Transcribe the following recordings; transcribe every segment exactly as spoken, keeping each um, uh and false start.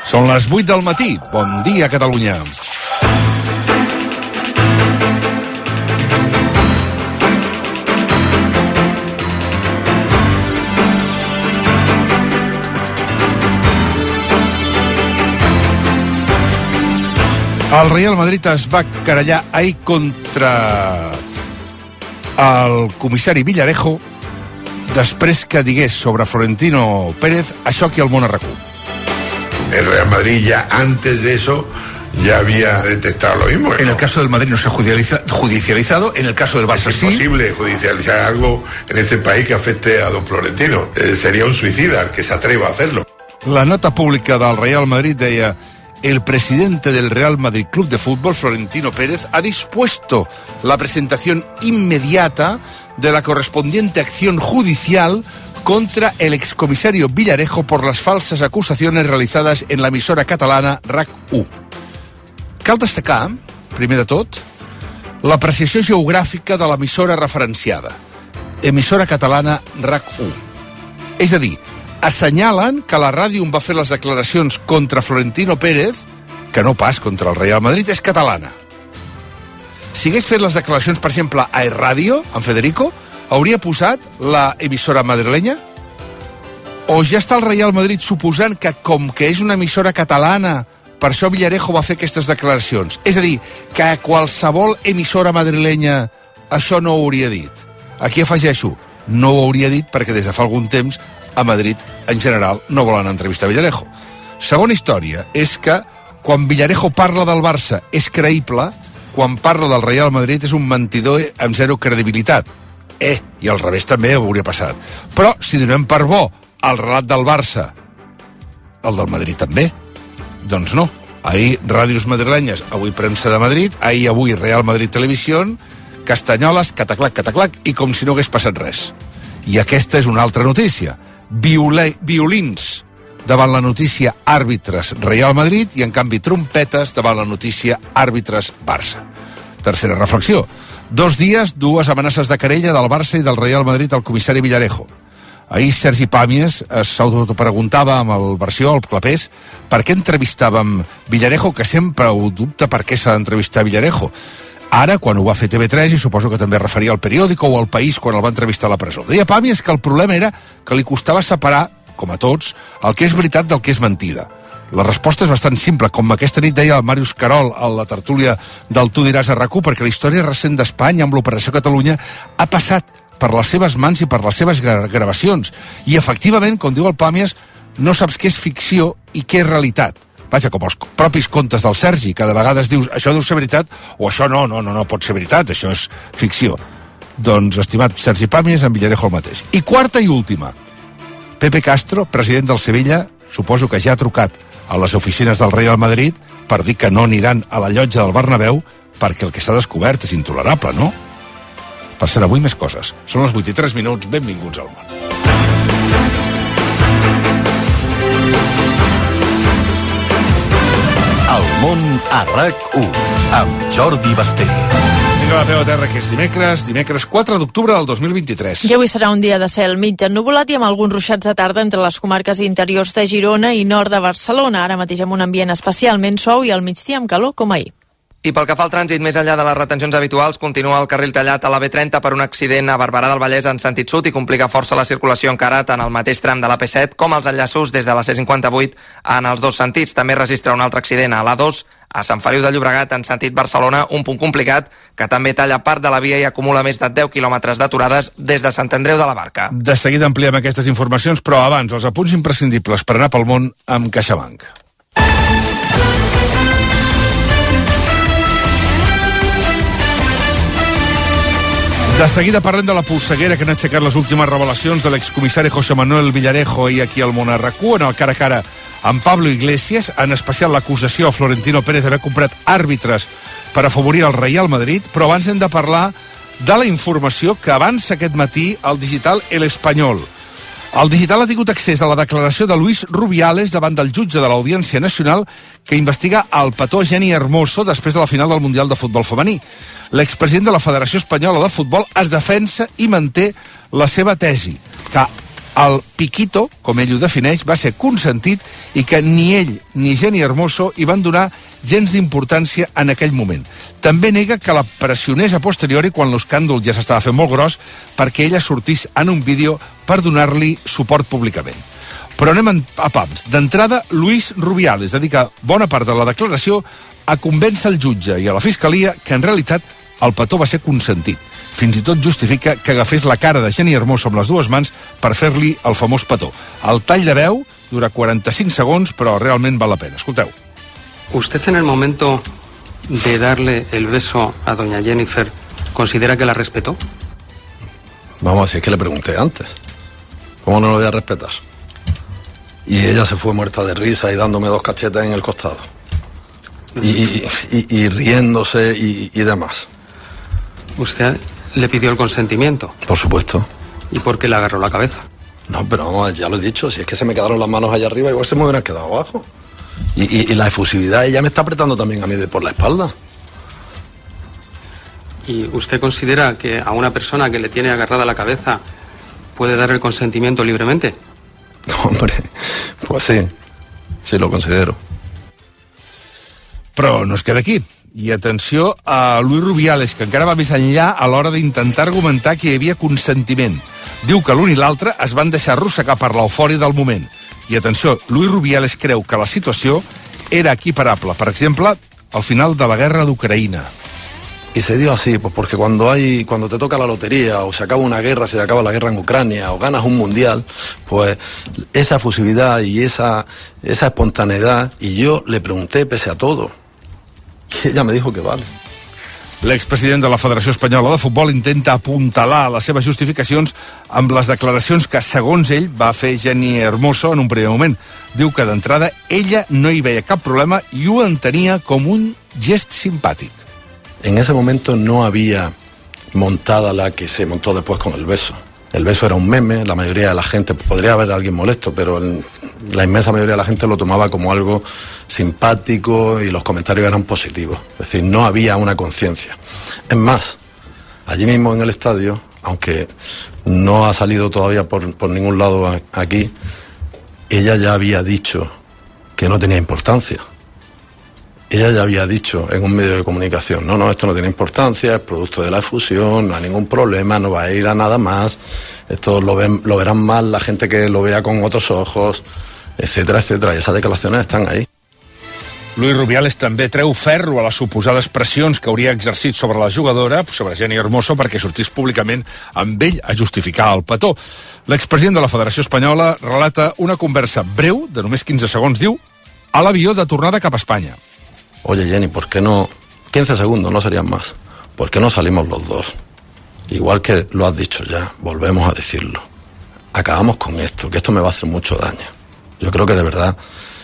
Són les vuit del matí. Bon dia, Catalunya. El Real Madrid es va querellar ahir contra el comissari Villarejo després que digués sobre Florentino Pérez això aquí al Món a RAC u. El Real Madrid ya antes de eso ya había detectado lo mismo. En el caso del Madrid no se ha judicializa, judicializado, en el caso del Barça es sí. Es imposible judicializar algo en este país que afecte a don Florentino. Eh, sería un suicida el que se atreva a hacerlo. La nota pública del Real Madrid deia: el presidente del Real Madrid Club de Fútbol, Florentino Pérez, ha dispuesto la presentación inmediata de la correspondiente acción judicial contra el excomisario Villarejo por las falsas acusaciones realizadas en la emisora catalana RAC u. Cal destacar, primer de tot, l'apreciació geogràfica de l'emissora referenciada, emissora catalana RAC u. És a dir, assenyalen que la ràdio on va fer les declaracions contra Florentino Pérez, que no pas contra el Real Madrid, és catalana. Si hagués fet les declaracions, per exemple, a E Radio, en Federico, hauria posat la emissora madrilenya? O ja està el Real Madrid suposant que, com que és una emissora catalana, per això Villarejo va fer aquestes declaracions? És a dir, que a qualsevol emissora madrilenya això no ho hauria dit. Aquí afegeixo, no ho hauria dit perquè des de fa algun temps a Madrid, en general, no volen entrevistar Villarejo. Segona història és que quan Villarejo parla del Barça és creïble, quan parla del Real Madrid és un mentidor amb zero credibilitat. Eh, i al revés també hauria passat. Però si donem per bo el relat del Barça, el del Madrid també, doncs no. Ahir ràdios madrilenyes, avui premsa de Madrid, ahir avui Real Madrid Televisió, castanyoles, cataclac, cataclac, i com si no hagués passat res. I aquesta és una altra notícia. Viole, violins davant la notícia àrbitres Real Madrid i en canvi trompetes davant la notícia àrbitres Barça. Tercera reflexió. Dos dies, dues amenaces de querella del Barça i del Real Madrid al comissari Villarejo. Ahir Sergi Pàmies s'autopreguntava amb el versió, el clapés, per què entrevistàvem Villarejo, que sempre ho dubta per què s'ha d'entrevistar Villarejo. Ara, quan ho va fer T V tres, i suposo que també referia al Periódico o al País quan el va entrevistar a la presó. Deia Pàmies que el problema era que li costava separar, com a tots, el que és veritat del que és mentida. La resposta és bastant simple, com aquesta nit deia el Màrius Carol a la tertúlia del Tu diràs a RAC u, perquè la història recent d'Espanya amb l'Operació Catalunya ha passat per les seves mans i per les seves gravacions. I, efectivament, com diu el Pàmies, no saps què és ficció i què és realitat. Vaja, com els propis contes del Sergi, que de vegades dius, això deu ser veritat, o això no, no, no, no pot ser veritat, això és ficció. Doncs, estimat Sergi Pàmies, en Villarejo el mateix. I quarta i última, Pepe Castro, president del Sevilla, suposo que ja ha trucat a les oficines del Real Madrid per dir que no aniran a la llotja del Bernabéu perquè el que s'ha descobert és intolerable, no? Per ser avui més coses. Són els vuit i tres minuts, benvinguts al món. El món a RAC u, amb Jordi Basté. Vinga, la peu a terra, que és dimecres, dimecres quatre d'octubre del dos mil vint-i-tres. I avui serà un dia de cel mig ennuvolat i amb alguns ruixats de tarda entre les comarques interiors de Girona i nord de Barcelona. Ara mateix amb un ambient especialment suau i al migdia amb calor com ahir. I pel que fa al trànsit, més enllà de les retencions habituals, continua el carril tallat a la B trenta per un accident a Barberà del Vallès en sentit sud i complica força la circulació encara tant al mateix tram de la P set com els enllaços des de la C cinquanta-vuit en els dos sentits. També registra un altre accident a l'A dos a Sant Feliu de Llobregat en sentit Barcelona, un punt complicat que també talla part de la via i acumula més de deu quilòmetres d'aturades des de Sant Andreu de la Barca. De seguida ampliem aquestes informacions, però abans els apunts imprescindibles per anar pel món amb CaixaBank. De seguida parlem de la polseguera que han aixecat les últimes revelacions de l'excomissari José Manuel Villarejo i aquí al món a RAC u, en el cara a cara amb Pablo Iglesias, en especial l'acusació a Florentino Pérez d'haver comprat àrbitres per afavorir el Real Madrid, però abans hem de parlar de la informació que avança aquest matí al digital El Espanyol. El digital ha tingut accés a la declaració de Luis Rubiales davant del jutge de l'Audiència Nacional que investiga el petó Geni Hermoso després de la final del Mundial de Futbol Femení. L'expresident de la Federació Espanyola de Futbol es defensa i manté la seva tesi, que El piquito, com ell ho defineix, va ser consentit i que ni ell ni Jenny Hermoso hi van donar gens d'importància en aquell moment. També nega que la pressionés a posteriori quan l'escàndol ja s'estava fent molt gros perquè ella sortís en un vídeo per donar-li suport públicament. Però anem a pams. D'entrada, Luis Rubiales dedica bona part de la declaració a convèncer el jutge i a la fiscalia que en realitat el petó va ser consentit. Fins i tot justifica que agafés la cara de Jenny Hermoso amb les dues mans per fer-li el famós petó. El tall de veu dura quaranta-cinc segons, però realment val la pena. Escolteu. ¿Usted en el momento de darle el beso a doña Jennifer considera que la respetó? Vamos, si es que le pregunté antes. ¿Cómo no lo voy a respetar? Y ella se fue muerta de risa y dándome dos cachetas en el costado. Y, y, y riéndose y, y demás. ¿Usted le pidió el consentimiento? Por supuesto. ¿Y por qué le agarró la cabeza? No, pero vamos, ya lo he dicho, si es que se me quedaron las manos allá arriba, igual se me hubieran quedado abajo. Y, y, y la efusividad, ella me está apretando también a mí de por la espalda. ¿Y usted considera que a una persona que le tiene agarrada la cabeza puede dar el consentimiento libremente? Hombre, pues sí, sí lo considero. Però no es queda aquí. I atenció a Luis Rubiales, que encara va més enllà a l'hora d'intentar argumentar que hi havia consentiment. Diu que l'un i l'altre es van deixar arrossegar per l'eufòria del moment. I atenció, Luis Rubiales creu que la situació era equiparable, per exemple, al final de la guerra d'Ucraïna. Y se dio así, pues porque cuando hay, cuando te toca la lotería, o se acaba una guerra, se acaba la guerra en Ucrania, o ganas un mundial, pues esa efusividad y esa, esa espontaneidad, y yo le pregunté pese a todo, y ella me dijo que vale. L'expresident de la Federació Espanyola de Futbol intenta apuntalar les seves justificacions amb les declaracions que, segons ell, va fer Jenny Hermoso en un primer moment. Diu que, d'entrada, ella no hi veia cap problema i ho entenia com un gest simpàtic. En ese momento no había montada la que se montó después con el beso. El beso era un meme, la mayoría de la gente, podría haber alguien molesto, pero el, la inmensa mayoría de la gente lo tomaba como algo simpático y los comentarios eran positivos. Es decir, no había una conciencia. Es más, allí mismo en el estadio, aunque no ha salido todavía por, por ningún lado aquí, ella ya había dicho que no tenía importancia. Ella ya había dicho en un medio de comunicación, no, no, esto no tiene importancia, es producto de la efusión, no hay ningún problema, no va a ir a nada más, esto lo, ven, lo verán mal la gente que lo vea con otros ojos, etcétera, etcétera, y esas declaraciones están ahí. Luis Rubiales també treu ferro a les suposades pressions que hauria exercit sobre la jugadora, sobre Jenny Hermoso, perquè sortís públicament amb ell a justificar el petó. L'expresident de la Federació Espanyola relata una conversa breu, de només quinze segons, diu, a l'avió de tornada cap a Espanya. Oye, Jenny, ¿por qué no? quince segundos, no serían más. ¿Por qué no salimos los dos? Igual que lo has dicho ya, volvemos a decirlo. Acabamos con esto, que esto me va a hacer mucho daño. Yo creo que de verdad...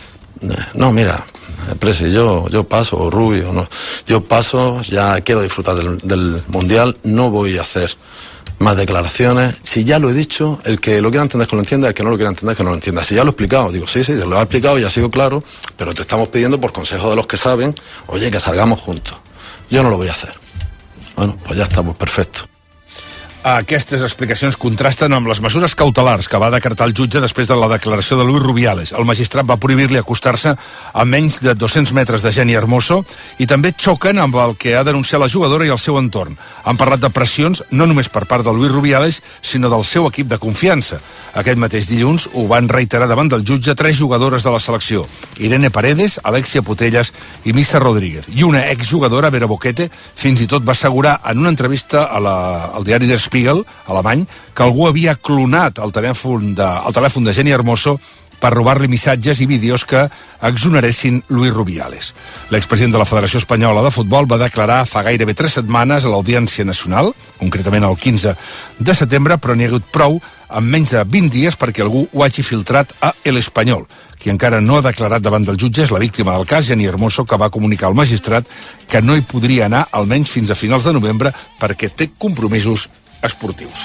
No, mira, Presi, yo, yo paso, o Rubio, no, yo paso, ya quiero disfrutar del, del Mundial, no voy a hacer más declaraciones. Si ya lo he dicho, el que lo quiera entender que lo entienda, el que no lo quiera entender que no lo entienda. Si ya lo he explicado, digo, sí, sí, lo he explicado y ha sido claro, pero te estamos pidiendo por consejo de los que saben, oye, que salgamos juntos. Yo no lo voy a hacer. Bueno, pues ya está, pues perfecto. Aquestes explicacions contrasten amb les mesures cautelars que va decretar el jutge després de la declaració de Luis Rubiales. El magistrat va prohibir-li acostar-se a menys de dos-cents metres de Jenny Hermoso i també xoquen amb el que ha denunciat la jugadora i el seu entorn. Han parlat de pressions no només per part de Luis Rubiales, sinó del seu equip de confiança. Aquest mateix dilluns ho van reiterar davant del jutge tres jugadores de la selecció: Irene Paredes, Alexia Putellas i Missa Rodríguez. I una exjugadora, Vera Boquete, fins i tot va assegurar en una entrevista a la, al diari Der Spiegel, alemany, que algú havia clonat el telèfon de, el telèfon de Jenny Hermoso per robar-li missatges i vídeos que exoneressin Luis Rubiales. L'expresident de la Federació Espanyola de Futbol va declarar fa gairebé tres setmanes a l'Audiència Nacional, concretament el quinze de setembre, però n'hi ha hagut prou en menys de vint dies perquè algú ho hagi filtrat a El Espanyol. Qui encara no ha declarat davant del jutge és la víctima del cas, Jenny Hermoso, que va comunicar al magistrat que no hi podria anar almenys fins a finals de novembre perquè té compromisos esportius.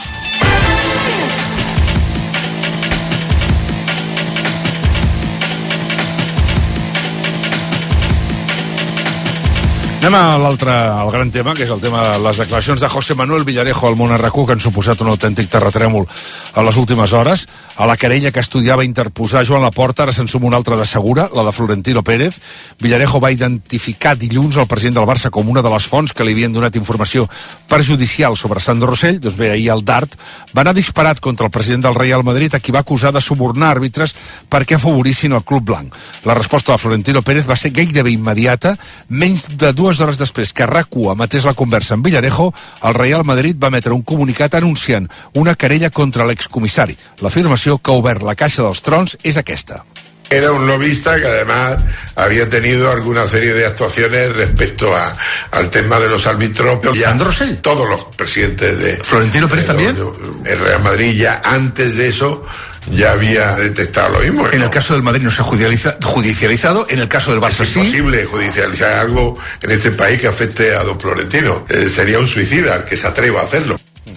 Anem a l'altre, al gran tema, que és el tema de les declaracions de José Manuel Villarejo al Món R Q, que han suposat un autèntic terratrèmol a les últimes hores. A la querella que estudiava interposar Joan Laporta, ara se'n suma una altra de segura, la de Florentino Pérez. Villarejo va identificar dilluns el president del Barça com una de les fonts que li havien donat informació perjudicial sobre Sandro Rosell. Doncs bé, ahir el Dart va anar disparat contra el president del Real Madrid, a qui va acusar de subornar àrbitres perquè afavorissin el club blanc. La resposta de Florentino Pérez va ser gairebé immediata. Menys de dues hores després que R A C u emetés la conversa amb Villarejo, el Real Madrid va emetre un comunicat anunciant una querella contra l'excomissari. L'afirmació que ha obert la caixa dels trons és aquesta. Era un lobista que además había tenido alguna serie de actuaciones respecto a, al tema de los árbitros. ¿Sandro Rosell? Todos los presidentes de... ¿Florentino Pérez también? El Real Madrid ya antes de eso ya había detectado lo mismo. En el caso del Madrid no se ha judicializa, judicializado, en el caso del Barça es sí. Es imposible judicializar algo en este país que afecte a don Florentino. Eh, sería un suicida el que se atreva a hacerlo.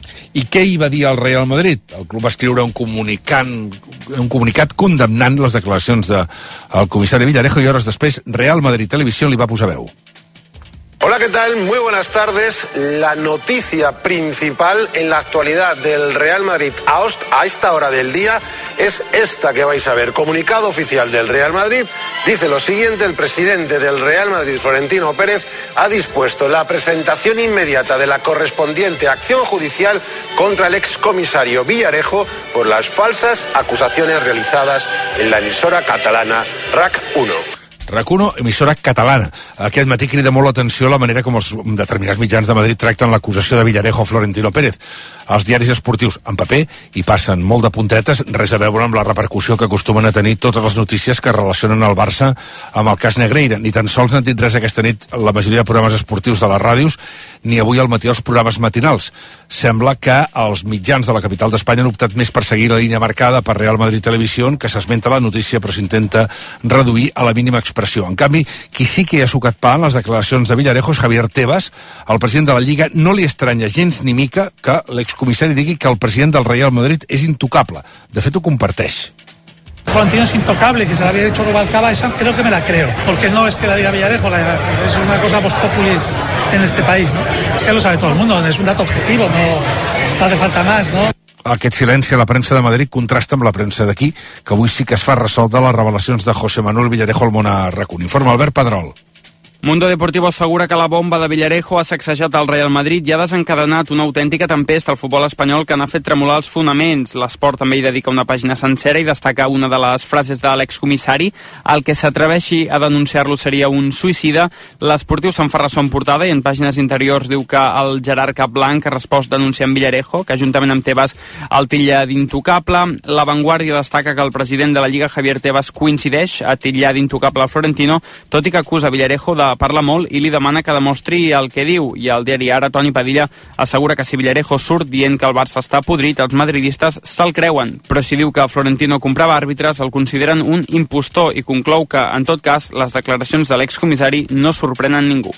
I què hi va dir al Real Madrid? El club va escriure un, comunicant, un comunicat condemnant les declaracions del de, comissari Villarejo i hores després Real Madrid Televisió li va posar veu. Hola, ¿qué tal? Muy buenas tardes. La noticia principal en la actualidad del Real Madrid a esta hora del día es esta que vais a ver. Comunicado oficial del Real Madrid dice lo siguiente: el presidente del Real Madrid, Florentino Pérez, ha dispuesto la presentación inmediata de la correspondiente acción judicial contra el excomisario Villarejo por las falsas acusaciones realizadas en la emisora catalana R A C uno. R A C uno, emissora catalana. Aquest matí crida molt l'atenció la manera com els determinats mitjans de Madrid tracten l'acusació de Villarejo a Florentino Pérez. Els diaris esportius en paper hi passen molt de puntetes, res a veure amb la repercussió que acostumen a tenir totes les notícies que relacionen el Barça amb el cas Negreira. Ni tan sols n'han dit res aquesta nit la majoria de programes esportius de les ràdios, ni avui al matí els programes matinals. Sembla que els mitjans de la capital d'Espanya han optat més per seguir la línia marcada per Real Madrid Televisió, que s'esmenta la notícia però s'intenta reduir a la mínima expressió. En canvi, qui sí que hi ha sucat pa en les declaracions de Villarejo és Javier Tebas. El president de la Lliga no li estranya gens ni mica que l'excomissari digui que el president del Real Madrid és intocable. De fet, ho comparteix. Florentino es intocable, que se le había hecho Rubalcaba, esa creo que me la creo, porque no es que la diga Villarejo, la, es una cosa post populi en este país, ¿no? Es que lo sabe todo el mundo, es un dato objetivo, no, no hace falta más, ¿no? Aquest silenci a la premsa de Madrid contrasta amb la premsa d'aquí, que avui sí que es fa ressò de les revelacions de José Manuel Villarejo al Món R A C u. Informa Albert Pedrol. Mundo Deportivo assegura que la bomba de Villarejo ha sacsejat el Real Madrid i ha desencadenat una autèntica tempesta al futbol espanyol que n'ha fet tremolar els fonaments. L'Esport també hi dedica una pàgina sencera i destaca una de les frases de l'excomissari: el que s'atreveixi a denunciar-lo seria un suïcida. L'Esportiu se'n fa ressò en portada i en pàgines interiors diu que el jerarca blanc ha respost denunciant Villarejo, que juntament amb Tebas el titlla d'intocable. La Vanguardia destaca que el president de la Lliga, Javier Tebas, coincideix a titllar d'intocable a Florentino, tot i que acusa Villarejo de parla molt i li demana que demostri el que diu. I al diari Ara, Toni Padilla assegura que si Villarejo surt dient que el Barça està podrit, els madridistes se'l creuen. Però si diu que Florentino comprava àrbitres, el consideren un impostor i conclou que, en tot cas, les declaracions de l'excomissari no sorprenen ningú.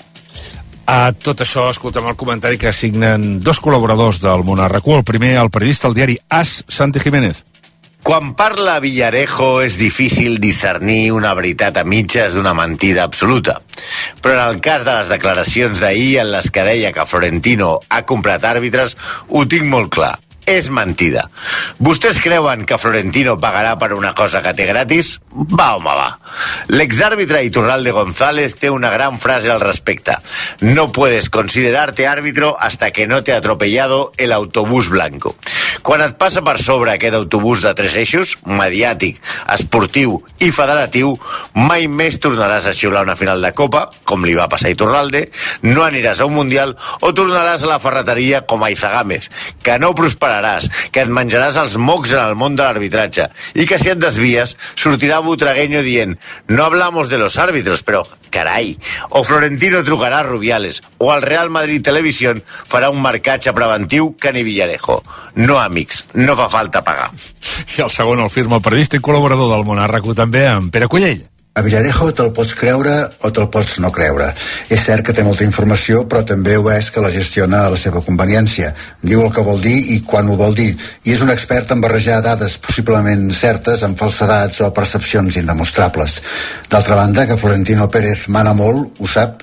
A tot això, escoltem el comentari que signen dos col·laboradors del Món R A C u. El primer, el periodista del diari AS, Santi Jiménez. Quan parla Villarejo és difícil discernir una veritat a mitges d'una mentida absoluta. Però en el cas de les declaracions d'ahir en les que deia que Florentino ha comprat àrbitres, ho tinc molt clar. És mentida. Vostès creuen que Florentino pagarà per una cosa que té gratis? Va, home, va. L'exàrbitre Iturralde González té una gran frase al respecte. No puedes considerarte árbitro hasta que no te ha atropellado el autobús blanco. Quan et passa per sobre aquest autobús de tres eixos, mediàtic, esportiu i federatiu, mai més tornaràs a xiular una final de Copa, com li va passar a Iturralde, no aniràs a un Mundial o tornaràs a la ferreteria com a Izagámez, que no prosperaràs, que et menjaràs els mocs en el món de l'arbitratge i que si et desvies sortirà Butragueño dient no hablamos de los árbitros, però carai, o Florentino trucarà a Rubiales o el Real Madrid Televisió farà un marcatge preventiu que ni Villarejo. No, amics, no fa falta pagar. I el segon el firma el periodista i col·laborador del Món R A C u també, en Pere Collell. A Villarejo te'l pots creure o te'l pots no creure. És cert que té molta informació, però també ho és que la gestiona a la seva conveniència. Diu el que vol dir i quan ho vol dir. I és un expert en barrejar dades possiblement certes amb falsedats o percepcions indemostrables. D'altra banda, que Florentino Pérez mana molt, ho sap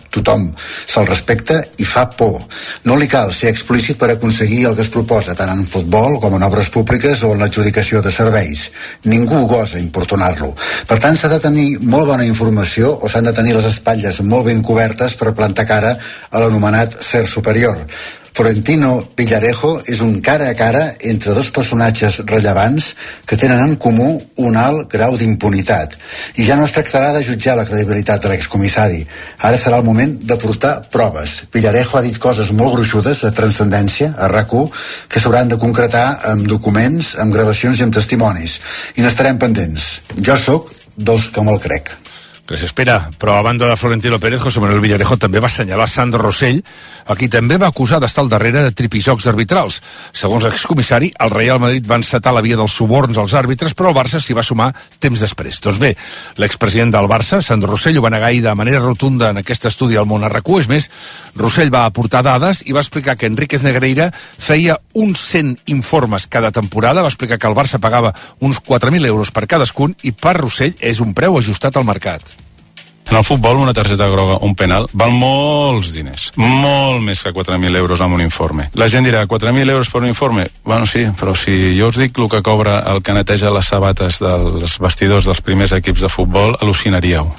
Tothom se'l respecta i fa por. No li cal ser explícit per aconseguir el que es proposa, tant en futbol com en obres públiques o en l'adjudicació de serveis. Ningú gosa importunar-lo. Per tant, s'ha de tenir molt bona informació o s'han de tenir les espatlles molt ben cobertes per plantar cara a l'anomenat ser superior. Florentino Villarejo és un cara a cara entre dos personatges rellevants que tenen en comú un alt grau d'impunitat. I ja no es tractarà de jutjar la credibilitat de l'excomissari. Ara serà el moment de portar proves. Villarejo ha dit coses molt gruixudes a Transcendència, a RAC u, que s'hauran de concretar amb documents, amb gravacions i amb testimonis. I n'estarem pendents. Jo sóc dels que me'l crec. Que s'espera, però a banda de Florentino Pérez, José Manuel Villarejo també va assenyalar Sandro Rosell, a qui també va acusar d'estar al darrere de tripijocs arbitrals. Segons l'excomissari, el Real Madrid va encetar la via dels suborns als àrbitres, però el Barça s'hi va sumar temps després. Doncs bé, l'expresident del Barça, Sandro Rosell, ho va negar de manera rotunda en aquest estudi al Món a RAC u. És més, Rosell va aportar dades i va explicar que Enríquez Negreira feia uns cent informes cada temporada, va explicar que el Barça pagava uns quatre mil euros per cadascun i per Rosell és un preu ajustat al mercat. En el futbol, una targeta groga, un penal, val molts diners. Molt més que quatre mil euros amb un informe. La gent dirà, quatre mil euros per un informe? Bueno, sí, però si jo us dic el que cobra el que neteja les sabates dels vestidors dels primers equips de futbol, al·lucinaríeu.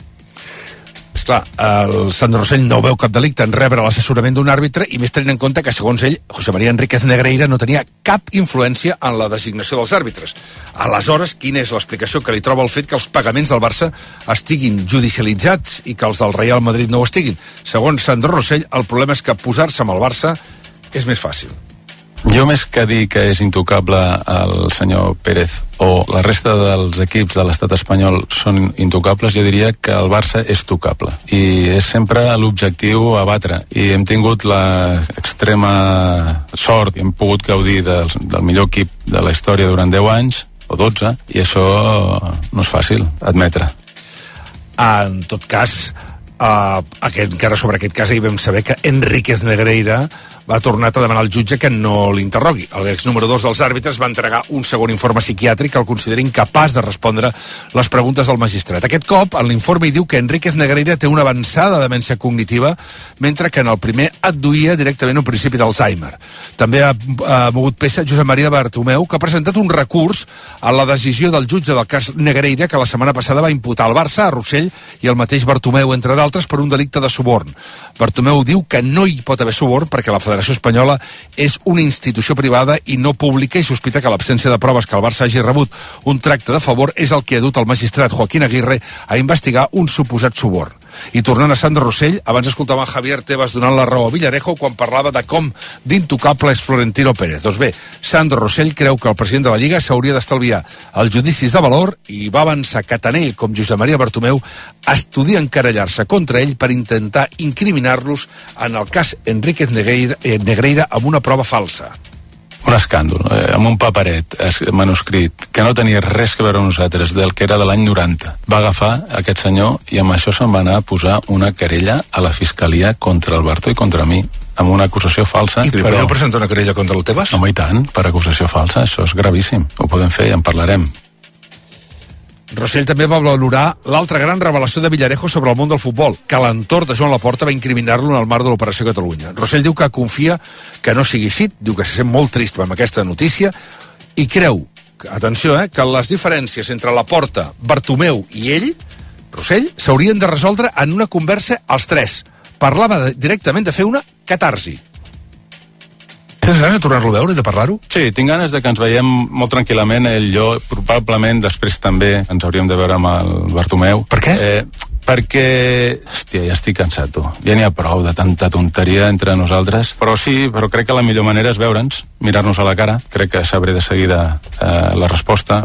Esclar, el Sandro Rosell no veu cap delicte en rebre l'assessorament d'un àrbitre i més tenint en compte que, segons ell, José María Enríquez Negreira no tenia cap influència en la designació dels àrbitres. Aleshores, quina és l'explicació que li troba el fet que els pagaments del Barça estiguin judicialitzats i que els del Real Madrid no ho estiguin? Segons Sandro Rosell, el problema és que posar-se amb el Barça és més fàcil. Jo, més que dir que és intocable el senyor Pérez o la resta dels equips de l'estat espanyol són intocables, jo diria que el Barça és tocable. I és sempre l'objectiu a batre. I hem tingut l'extrema sort i hem pogut gaudir del, del millor equip de la història durant deu anys, o dotze, i això no és fàcil admetre. En tot cas, uh, aquest, encara sobre aquest cas ahir vam saber que Enríquez Negreira va tornar a demanar al jutge que no l'interrogui. L'ex número dos dels àrbitres va entregar un segon informe psiquiàtric que el considera incapaç de respondre les preguntes del magistrat. Aquest cop, en l'informe hi diu que Enríquez Negreira té una avançada demència cognitiva, mentre que en el primer adduïa directament un principi d'Alzheimer. També ha, ha mogut peça Josep Maria Bartomeu, que ha presentat un recurs a la decisió del jutge del cas Negreira, que la setmana passada va imputar al Barça, a Rossell i el mateix Bartomeu, entre d'altres, per un delicte de suborn. Bartomeu diu que no hi pot haver suborn perquè la Federació La Federació Espanyola és una institució privada i no pública i sospita que l'absència de proves que el Barça hagi rebut un tracte de favor és el que ha dut el magistrat Joaquín Aguirre a investigar un suposat suborn. I tornant a Sandro Rosell, abans escoltava Javier Tebas donant la raó a Villarejo quan parlava de com d'intocable és Florentino Pérez. Doncs bé, Sandro Rosell creu que el president de la Lliga s'hauria d'estalviar els judicis de valor i va avançar que tant ell com Josep Maria Bartomeu estudien querellar-se contra ell per intentar incriminar-los en el cas Enríquez Negreira, eh, Negreira amb una prova falsa. Un escàndol, eh, amb un paperet manuscrit que no tenia res que veure amb nosaltres, del que era de l'any noranta. Va agafar aquest senyor i amb això se'n va anar a posar una querella a la Fiscalia contra el Barto i contra mi, amb una acusació falsa. I però... podeu presentar una querella contra el Tebas? Home, i tant, per acusació falsa, això és gravíssim. Ho podem fer i en parlarem. Rosell també va valorar l'altra gran revelació de Villarejo sobre el món del futbol, que l'entorn de Joan Laporta va incriminar-lo en el marc de l'Operació Catalunya. Rosell diu que confia que no sigui així, diu que se sent molt trist amb aquesta notícia i creu, atenció, eh, que les diferències entre Laporta, Bartomeu i ell, Rosell, s'haurien de resoldre en una conversa als tres. Parlava de, directament de fer una catarsi. Tens ganes de tornar-lo a veure i de parlar-ho? Sí, tinc ganes de que ens veiem molt tranquil·lament, ell i jo, probablement després també ens hauríem de veure amb el Bartomeu. Per què? Eh, perquè, hòstia, ja estic cansat, tu. Ja n'hi ha prou de tanta tonteria entre nosaltres. Però sí, però crec que la millor manera és veure'ns, mirar-nos a la cara. Crec que sabré de seguida eh, la resposta.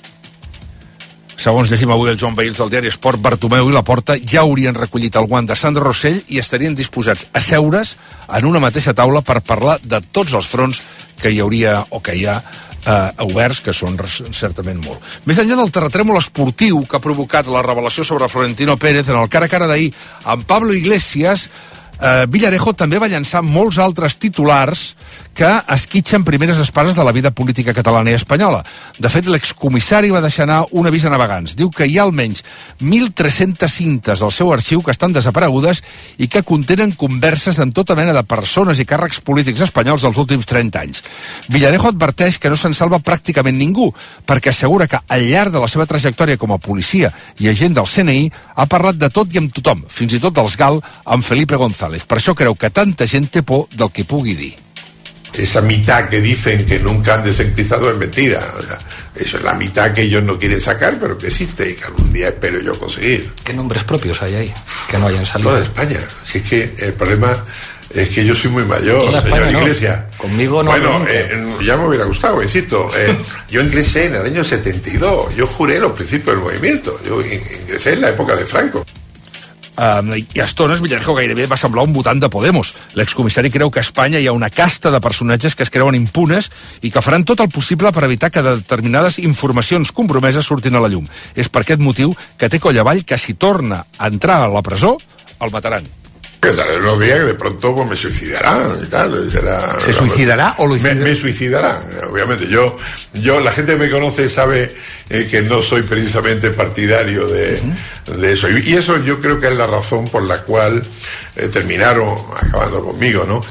Segons llegim avui el Joan Vehils del diari Esport, Bartomeu i Laporta ja haurien recollit el guant de Sandro Rosell i estarien disposats a seure's en una mateixa taula per parlar de tots els fronts que hi hauria o que hi ha eh, oberts, que són certament molt. Més enllà del terratrèmol esportiu que ha provocat la revelació sobre Florentino Pérez, en el cara a cara d'ahir amb Pablo Iglesias, eh, Villarejo també va llançar molts altres titulars que esquitxen primeres espases de la vida política catalana i espanyola. De fet, l'excomissari va deixar anar un avís a navegants. Diu que hi ha almenys mil tres-centes cintes al seu arxiu que estan desaparegudes i que contenen converses amb tota mena de persones i càrrecs polítics espanyols dels últims trenta anys. Villarejo adverteix que no se'n salva pràcticament ningú, perquè assegura que al llarg de la seva trajectòria com a policia i agent del C N I ha parlat de tot i amb tothom, fins i tot dels GAL amb Felipe González. Per això creu que tanta gent té por del que pugui dir. Esa mitad que dicen que nunca han desencriptado es mentira. O sea, eso es la mitad que ellos no quieren sacar, pero que existe y que algún día espero yo conseguir. ¿Qué nombres propios hay ahí que no hayan salido? Toda España. Si es que el problema es que yo soy muy mayor, Toda señor España, Iglesias. No. Conmigo no. Bueno, eh, ya me hubiera gustado, insisto. Eh, yo ingresé en el año setenta y dos. Yo juré los principios del movimiento. Yo ingresé en la época de Franco. Um, I a estones Villarejo gairebé va semblar un votant de Podemos. L'excomissari creu que a Espanya hi ha una casta de personatges que es creuen impunes i que faran tot el possible per evitar que determinades informacions compromeses surtin a la llum. És per aquest motiu que té coll avall que si torna a entrar a la presó, el mataran. Que tal unos días que de pronto pues, me suicidarán y tal. Será, ¿Se suicidará o lo me, me suicidarán, obviamente. Yo, yo, la gente que me conoce sabe eh, que no soy precisamente partidario de, uh-huh. de eso. Y, y eso yo creo que es la razón por la cual eh, terminaron acabando conmigo, ¿no?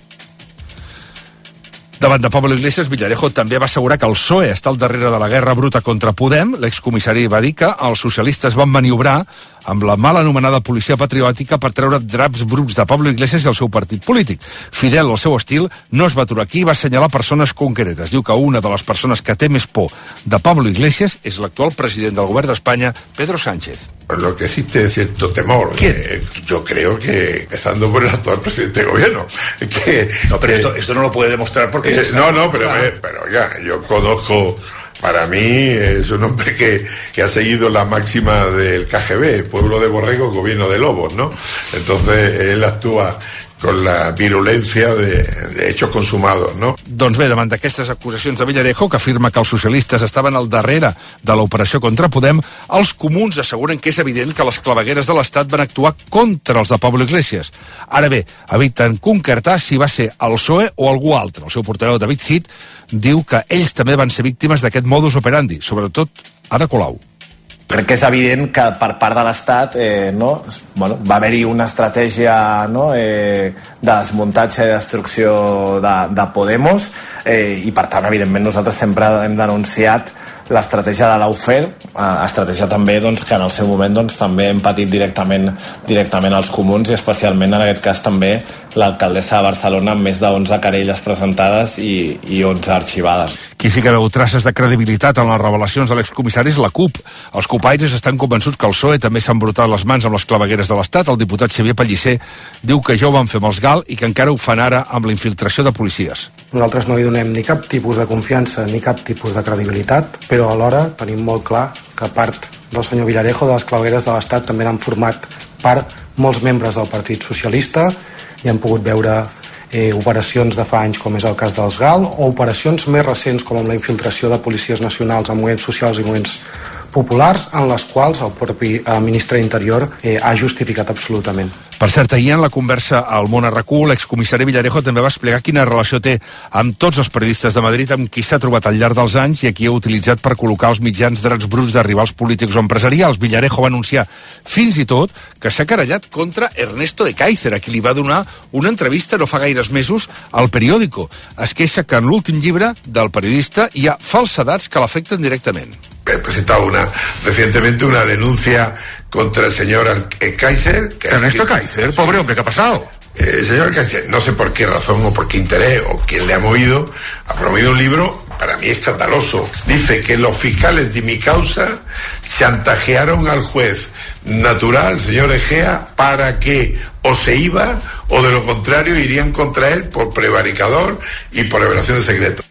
Davant de Pablo Iglesias, Villarejo també va assegurar que el P S O E està al darrere de la guerra bruta contra Podem. L'excomissari va dir que els socialistes van maniobrar amb la mal anomenada policia patriòtica per treure draps bruts de Pablo Iglesias i el seu partit polític. Fidel al seu estil, no es va aturar aquí i va assenyalar persones concretes. Diu que una de les persones que té més por de Pablo Iglesias és l'actual president del govern d'Espanya, Pedro Sánchez. Lo que existe es cierto temor. Eh, yo creo que, empezando por el actual presidente del gobierno, que... No, pero que, esto, esto no lo puede demostrar porque... Eh, no, no, pero, claro. eh, pero ya, yo conozco... Para mí es un hombre que, que ha seguido la máxima del K G B, pueblo de borregos, gobierno de lobos, ¿no? Entonces él actúa con la virulencia de, de hechos consumados, no? Doncs bé, davant d'aquestes acusacions de Villarejo, que afirma que els socialistes estaven al darrere de l'operació contra Podem, els comuns asseguren que és evident que les clavegueres de l'Estat van actuar contra els de Pablo Iglesias. Ara bé, eviten concretar si va ser el P S O E o algú altre. El seu portaveu, David Cid, diu que ells també van ser víctimes d'aquest modus operandi, sobretot Ada Colau. Crec que és evident que per part de l'Estat eh, no, bueno, va haver-hi una estratègia no, eh, de desmuntatge i destrucció de, de Podemos eh, i per tant evidentment nosaltres sempre hem denunciat l'estratègia de l'Aufer, eh, estratègia també doncs, que en el seu moment doncs, també hem patit directament, directament els comuns i especialment en aquest cas també l'alcaldessa de Barcelona amb més d'onze querelles presentades i, i onze arxivades. Qui sí que veu traces de credibilitat en les revelacions de l'excomissari és la CUP. Els cupaires estan convençuts que el P S O E també s'ha embrutat les mans amb les clavegueres de l'Estat. El diputat Xavier Pellicer diu que ja ho van fer amb els GAL i que encara ho fan ara amb la infiltració de policies. Nosaltres no hi donem ni cap tipus de confiança ni cap tipus de credibilitat, però alhora tenim molt clar que a part del senyor Villarejo, de les clavegueres de l'Estat també n'han format part molts membres del Partit Socialista i hem pogut veure eh, operacions de fa anys com és el cas dels GAL o operacions més recents com amb la infiltració de policies nacionals en moviments socials i moviments populars en les quals el propi eh, ministre d'Interior eh, ha justificat absolutament. Per cert, ahir en la conversa al Món R Q, l'excomissari Villarejo també va explicar quina relació té amb tots els periodistes de Madrid amb qui s'ha trobat al llarg dels anys i a qui ha utilitzat per col·locar els mitjans drets bruts de rivals polítics o empresarials. Villarejo va anunciar fins i tot que s'ha querellat contra Ernesto de Kaiser, a qui li va donar una entrevista no fa gaires mesos al Periódico. Es queixa que en l'últim llibre del periodista hi ha falsedats que l'afecten directament. He presentado una, recientemente una denuncia contra el señor Kaiser. Que Ernesto Kaiser, pobre hombre, ¿qué ha pasado? Eh, el señor Kaiser, no sé por qué razón o por qué interés o quién le ha movido, ha promovido un libro, para mí escandaloso. Dice que los fiscales de mi causa chantajearon al juez natural, señor Egea, para que o se iba o de lo contrario irían contra él por prevaricador y por revelación de secretos.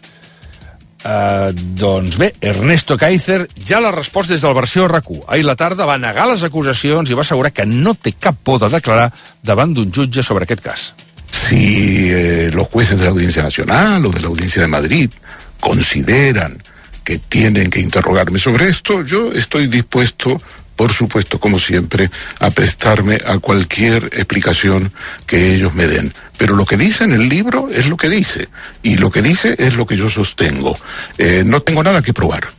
Uh, doncs bé, Ernesto Kaiser ja l'ha respost des del versió R Q. Ahir la tarda va negar les acusacions i va assegurar que no té cap por de declarar davant d'un jutge sobre aquest cas. Si eh, los jueces de la Audiencia Nacional o de la Audiencia de Madrid consideran que tienen que interrogarme sobre esto, yo estoy dispuesto por supuesto, como siempre, a prestarme a cualquier explicación que ellos me den. Pero lo que dice en el libro es lo que dice, y lo que dice es lo que yo sostengo. Eh, no tengo nada que probar.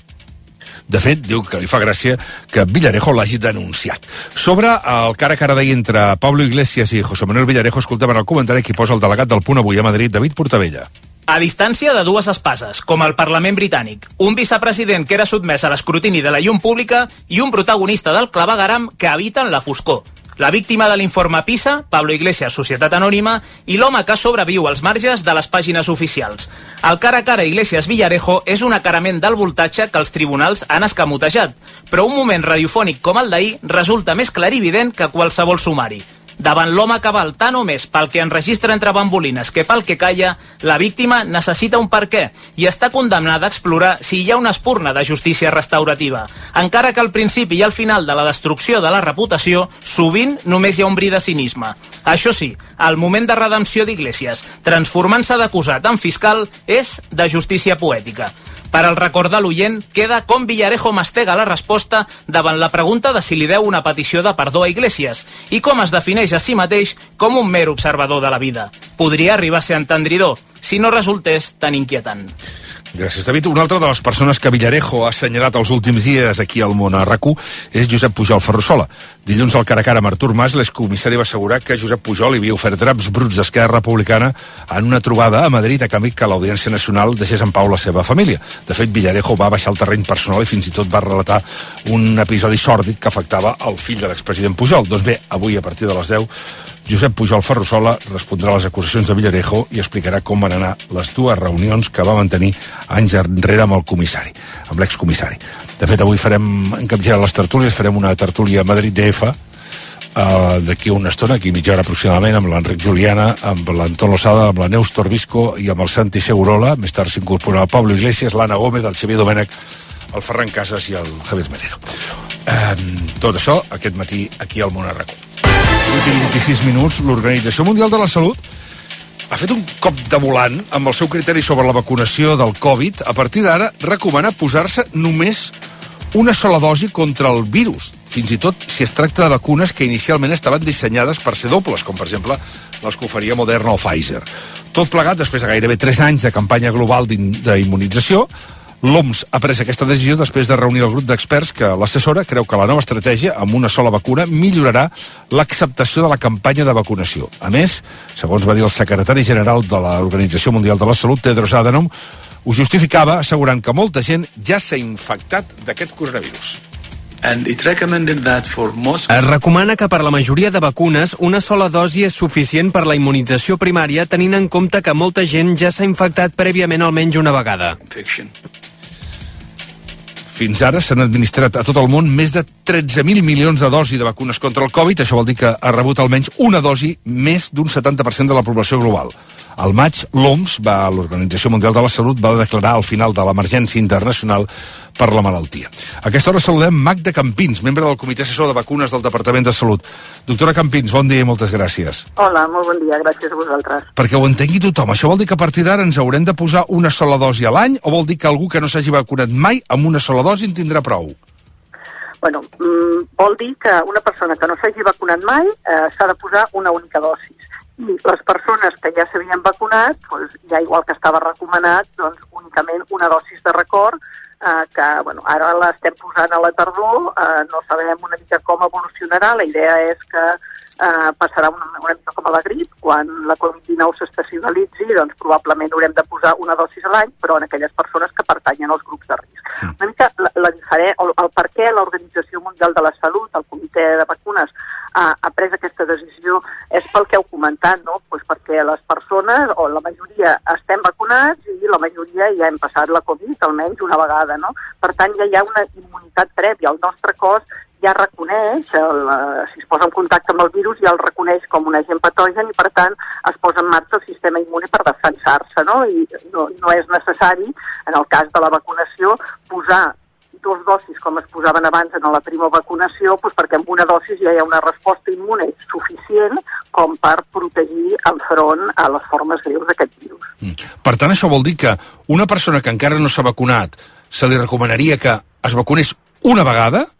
De fet, diu que li fa gràcia que Villarejo l'hagi denunciat. Sobre el cara a cara d'ahir entre Pablo Iglesias i José Manuel Villarejo, escoltem en el comentari que posa el delegat del Punt Avui a Madrid, David Portabella. A distància de dues espases, com el Parlament britànic, un vicepresident que era sotmès a l'escrutini de la llum pública i un protagonista del clavegueram que habita en la foscor. La víctima de l'informe PISA, Pablo Iglesias, Societat Anònima, i l'home que sobreviu als marges de les pàgines oficials. El cara a cara Iglesias-Villarejo és un acarament del voltatge que els tribunals han escamotejat, però un moment radiofònic com el d'ahir resulta més clarivident que qualsevol sumari. Davant l'home que val tant o més pel que enregistra entre bambolines que pel que calla, la víctima necessita un per què i està condemnada a explorar si hi ha una espurna de justícia restaurativa. Encara que al principi i al final de la destrucció de la reputació, sovint només hi ha un bri de cinisme. Això sí, el moment de redempció d'Iglesias, transformant-se d'acusat en fiscal, és de justícia poètica. Per al record de l'oient, queda com Villarejo mastega la resposta davant la pregunta de si li deu una petició de perdó a Iglesias i com es defineix a si mateix com un mer observador de la vida. Podria arribar a ser entendridor, si no resultés tan inquietant. Gràcies, David. Una altra de les persones que Villarejo ha assenyalat els últims dies aquí al món a RAC u és Josep Pujol Ferrusola. Dilluns al cara a cara amb Artur Mas, l'excomissari va assegurar que Josep Pujol li havia ofert draps bruts d'Esquerra Republicana en una trobada a Madrid a canvi que l'Audiència Nacional deixés en pau la seva família. De fet, Villarejo va baixar el terreny personal i fins i tot va relatar un episodi sòrdid que afectava el fill de l'expresident Pujol. Doncs bé, avui a partir de les deu Josep Pujol Ferrusola respondrà a les acusacions de Villarejo i explicarà com van anar les dues reunions que va mantenir anys enrere amb el comissari, amb l'excomissari. De fet, avui farem encapgirar les tertúlies, farem una tertúlia a Madrid D F uh, d'aquí una estona, aquí mitja hora aproximadament, amb l'Enric Juliana, amb l'Anton Losada, amb la Neus Torbisco i amb el Santi Segurola. Més tard s'incorporarà el Pablo Iglesias, l'Anna Gómez, el Xavier Domènech, el Ferran Casas i el Javier Melero. Um, tot això aquest matí aquí al Món a RAC u. vint-i-sis minuts, l'Organització Mundial de la Salut ha fet un cop de volant amb el seu criteri sobre la vacunació del Covid. A partir d'ara recomana posar-se només una sola dosi contra el virus, fins i tot si es tracta de vacunes que inicialment estaven dissenyades per ser dobles, com per exemple les que oferia Moderna o Pfizer. Tot plegat, després de gairebé tres anys de campanya global d'immunització, l'O M S ha pres aquesta decisió després de reunir el grup d'experts que l'assessora creu que la nova estratègia, amb una sola vacuna, millorarà l'acceptació de la campanya de vacunació. A més, segons va dir el secretari general de l'Organització Mundial de la Salut, Tedros Adhanom, ho justificava assegurant que molta gent ja s'ha infectat d'aquest coronavirus. Es recomana que per la majoria de vacunes una sola dosi és suficient per la immunització primària, tenint en compte que molta gent ja s'ha infectat prèviament almenys una vegada. Fins ara s'han administrat a tot el món més de tretze mil milions de dosis de vacunes contra el Covid. Això vol dir que ha rebut almenys una dosi més d'un setanta per cent de la població global. Al maig, l'O M S, va, l'Organització Mundial de la Salut, va declarar el final de l'emergència internacional per la malaltia. A aquesta hora saludem Magda Campins, membre del Comitè Assessor de Vacunes del Departament de Salut. Doctora Campins, bon dia i moltes gràcies. Hola, molt bon dia, gràcies a vosaltres. Perquè ho entengui tothom, això vol dir que a partir d'ara ens haurem de posar una sola dosi a l'any o vol dir que algú que no s'hagi vacunat mai amb una sola dosi en tindrà prou? Bueno, mm, vol dir que una persona que no s'hagi vacunat mai eh, s'ha de posar una única dosi. I les persones que ja s'havien vacunat, doncs, ja igual que estava recomanat, doncs únicament una dosis de record, eh, que bueno, ara l'estem posant a la tardor, eh, no sabem una mica com evolucionarà, la idea és que eh, passarà una, una mica com a la grip, quan la covid dinou s'estacionalitzi, doncs probablement haurem de posar una dosis a l'any, però en aquelles persones que pertanyen als grups de risc. Una mica la, la diferent, el, el per què l'Organització Mundial de la Salut, el Comitè de Vacunes, ha, ha pres aquesta decisió és pel que heu comentat, no? Pues perquè les persones, o la majoria, estem vacunats i la majoria ja hem passat la Covid almenys una vegada, no? Per tant, ja hi ha una immunitat prèvia. El nostre cos ja reconeix, el, si es posa en contacte amb el virus, ja el reconeix com un agent patogen i, per tant, es posa en marxa el sistema immune per defensar-se, no? I no, no és necessari, en el cas de la vacunació, posar dos dosis com es posaven abans en la primera vacunació, doncs perquè amb una dosis ja hi ha una resposta immune suficient com per protegir enfront a les formes greus d'aquest virus. Mm. Per tant, això vol dir que una persona que encara no s'ha vacunat se li recomanaria que es vacunés una vegada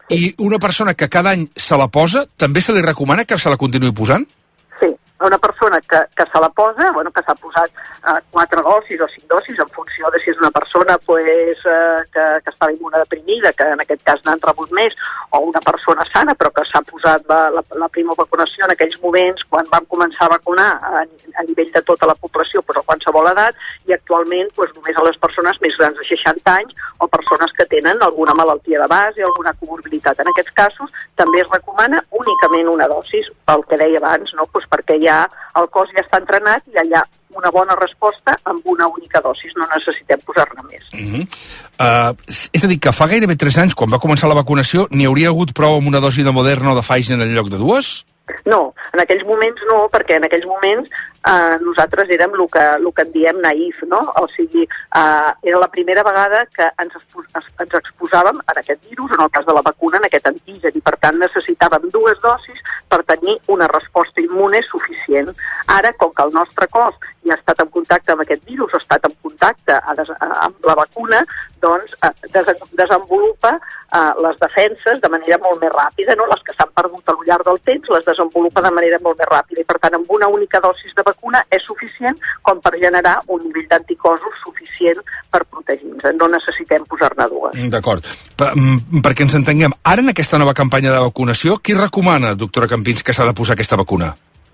I una persona que cada any se la posa, també se li recomana que se la continuï posant? Sí, una persona que, que se la posa, bueno, que s'ha posat eh, quatre dosis o cinc dosis en funció de si és una persona pues, eh, que, que estava immunodeprimida, que en aquest cas n'han rebut més, o una persona sana però que s'ha posat la, la, la primera vacunació en aquells moments quan vam començar a vacunar a, a nivell de tota la població, pues, a qualsevol edat, i actualment pues, només a les persones més grans de seixanta anys o persones que tenen alguna malaltia de base o alguna comorbilitat. En aquests casos també es recomana únicament una dosis, pel que deia abans, no? Pues perquè ja el cos ja està entrenat i hi ha una bona resposta amb una única dosis, no necessitem posar-ne més. Uh-huh. uh, és a dir, que fa gairebé tres anys, quan va començar la vacunació, n'hi hauria hagut prou amb una dosi de Moderna o de Pfizer en lloc de dues? No, en aquells moments no, perquè en aquells moments eh, nosaltres érem el que, el que en diem naïf, no? O sigui, eh, era la primera vegada que ens, expos, ens exposàvem en aquest virus, en el cas de la vacuna, en aquest antigen, i per tant necessitàvem dues dosis per tenir una resposta immune suficient. Ara, com que el nostre cos ja ha estat en contacte amb aquest virus, o ha estat en contacte a des, a, amb la vacuna, doncs eh, des, desenvolupa eh, les defenses de manera molt més ràpida, no? Les que s'han perdut al llarg del temps les desenvolupa de manera molt més ràpida, i per tant amb una única dosis de vacuna és suficient com per generar un nivell d'anticossos suficient per protegir-nos. No necessitem posar-ne dues. D'acord. Per, perquè ens entenguem, ara en aquesta nova campanya de vacunació, qui recomana, doctora Campins, que s'ha de posar aquesta vacuna?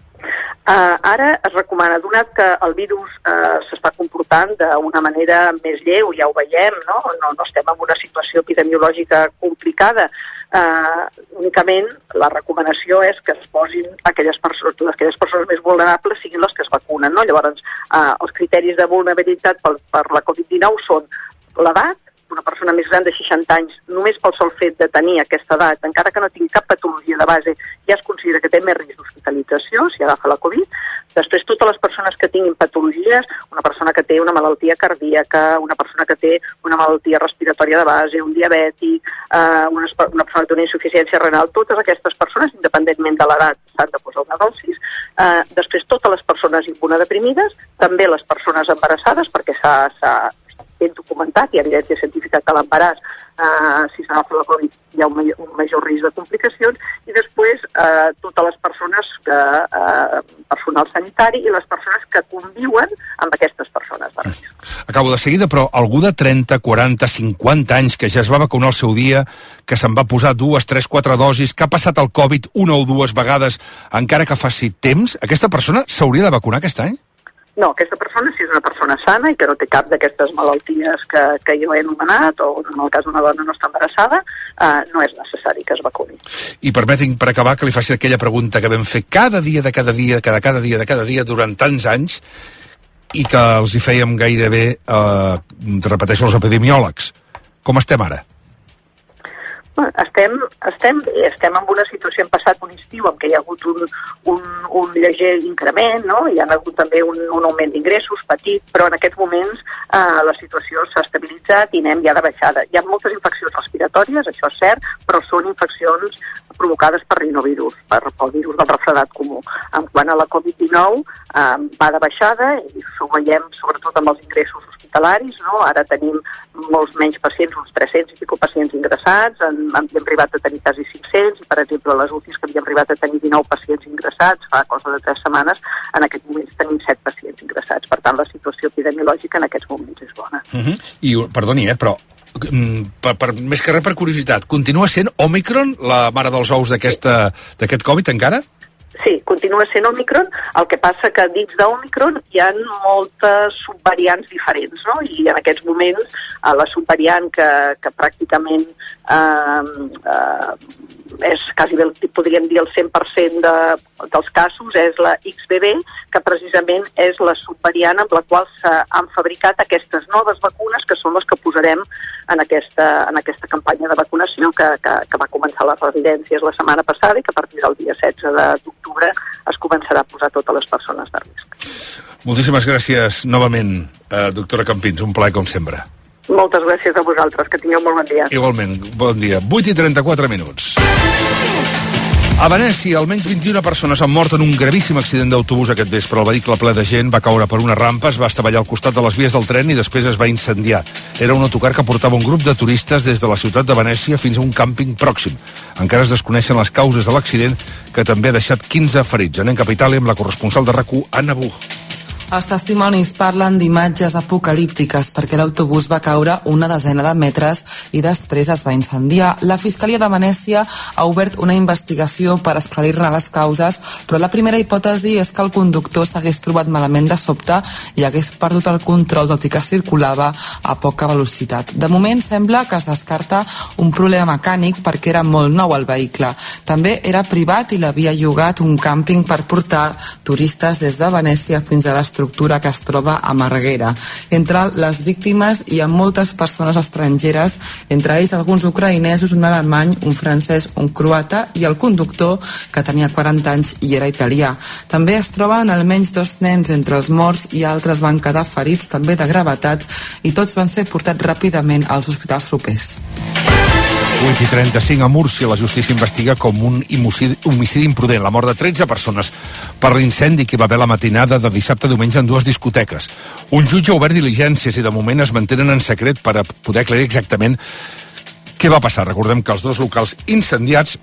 Uh, ara es recomana, donat que el virus uh, s'està comportant d'una manera més lleu, ja ho veiem, no? No, no estem en una situació epidemiològica complicada. Uh, únicament la recomanació és que es posin aquelles persones, aquelles persones més vulnerables siguin les que es vacunen, no? Llavors, uh, els criteris de vulnerabilitat per, per la covid dinou són l'edat, una persona més gran de seixanta anys, només pel sol fet de tenir aquesta edat, encara que no tingui cap patologia de base, ja es considera que té més risc d'hospitalització si agafa la Covid. Després, totes les persones que tinguin patologies, una persona que té una malaltia cardíaca, una persona que té una malaltia respiratòria de base, un diabètic, eh, una, una persona que té una insuficiència renal, totes aquestes persones, independentment de l'edat, s'han de posar una dosis. Eh, després, totes les persones immunodeprimides, també les persones embarassades, perquè s'ha ben documentat i evidència científica que l'embaràs, eh, si s'agafa la Covid, hi ha un major, un major risc de complicacions, i després eh, totes les persones, que, eh, personal sanitari i les persones que conviuen amb aquestes persones de risc. Acabo de seguida, però algú de trenta, quaranta, cinquanta anys que ja es va vacunar al seu dia, que se'n va posar dues, tres, quatre dosis, que ha passat el Covid una o dues vegades, encara que faci temps, aquesta persona s'hauria de vacunar aquest any? No, aquesta persona, si és una persona sana i que no té cap d'aquestes malalties que, que jo he anomenat, o en el cas d'una dona no està embarassada, eh, no és necessari que es vacuni. I permetin, per acabar, que li faci aquella pregunta que vam fer cada dia de cada dia, cada, cada dia de cada dia durant tants anys, i que els hi fèiem gairebé, eh, repeteixo, els epidemiòlegs. Com estem ara? Estem, estem bé, estem en una situació, hem passat un estiu en què hi ha hagut un, un, un lleuger increment, no? Hi ha hagut també un, un augment d'ingressos petit, però en aquests moments eh, la situació s'ha estabilitzat i anem ja de baixada. Hi ha moltes infeccions respiratòries, això és cert, però són infeccions provocades per rinovirus, per, pel virus del refredat comú. En quant a la covid dinou, eh, va de baixada, i ho veiem sobretot amb els ingressos hospitalaris, no? Ara tenim molts menys pacients, uns tres-cents i pico pacients ingressats, en, havíem arribat a tenir quasi cinc-cents, i per exemple les U C Is que havíem arribat a tenir dinou pacients ingressats fa cosa de tres setmanes, en aquests moments tenim set pacients ingressats. Per tant, la situació epidemiològica en aquests moments és bona. Uh-huh. I, perdoni, eh, però per, per, més que res per curiositat, continua sent Omicron la mare dels ous d'aquest Covid encara? Sí, continua sent Omicron, el que passa que dins d'Omicron hi ha moltes subvariants diferents, no? I en aquests moments la subvariant que, que pràcticament eh, eh, és quasi bé, podríem dir, el cent per cent de, dels casos és la X B B, que precisament és la subvariant amb la qual s'han fabricat aquestes noves vacunes, que són les que posarem en aquesta, en aquesta campanya de vacunació que, que, que va començar a les residències la setmana passada i que a partir del dia setze d'octubre es començarà a posar totes les persones de risc. Moltíssimes gràcies novament, eh, doctora Campins, un plaer com sempre. Moltes gràcies a vosaltres, que tingueu molt bon dia. Igualment, bon dia. vuit i trenta-quatre minuts. A Venècia, almenys vint-i-una persones han mort en un gravíssim accident d'autobús aquest vespre. El vehicle ple de gent va caure per una rampa, es va estavellar al costat de les vies del tren i després es va incendiar. Era un autocar que portava un grup de turistes des de la ciutat de Venècia fins a un càmping pròxim. Encara es desconeixen les causes de l'accident, que també ha deixat quinze ferits. Anem cap a Itàlia amb la corresponsal de RAC u, Anna Buch. Els testimonis parlen d'imatges apocalíptiques perquè l'autobús va caure una desena de metres i després es va incendiar. La Fiscalia de Venècia ha obert una investigació per esclarir-ne les causes, però la primera hipòtesi és que el conductor s'hagués trobat malament de sobte i hagués perdut el control, tot i que circulava a poca velocitat. De moment sembla que es descarta un problema mecànic perquè era molt nou el vehicle. També era privat i l'havia llogat un càmping per portar turistes des de Venècia fins a l'estructura que es troba a Marghera. Entre les víctimes hi ha moltes persones estrangeres, entre ells alguns ucraïnesos, un alemany, un francès, un croata i el conductor, que tenia quaranta anys i era italià. També es troben almenys dos nens entre els morts i altres van quedar ferits, també de gravetat, i tots van ser portats ràpidament als hospitals propers. vuit i trenta-cinc a Múrcia, la justícia investiga com un homicidi, homicidi imprudent la mort de tretze persones per l'incendi que va haver la matinada de dissabte a diumenge en dues discoteques. Un jutge ha obert diligències i de moment es mantenen en secret per a poder aclarir exactament què va passar. Recordem que els dos locals incendiats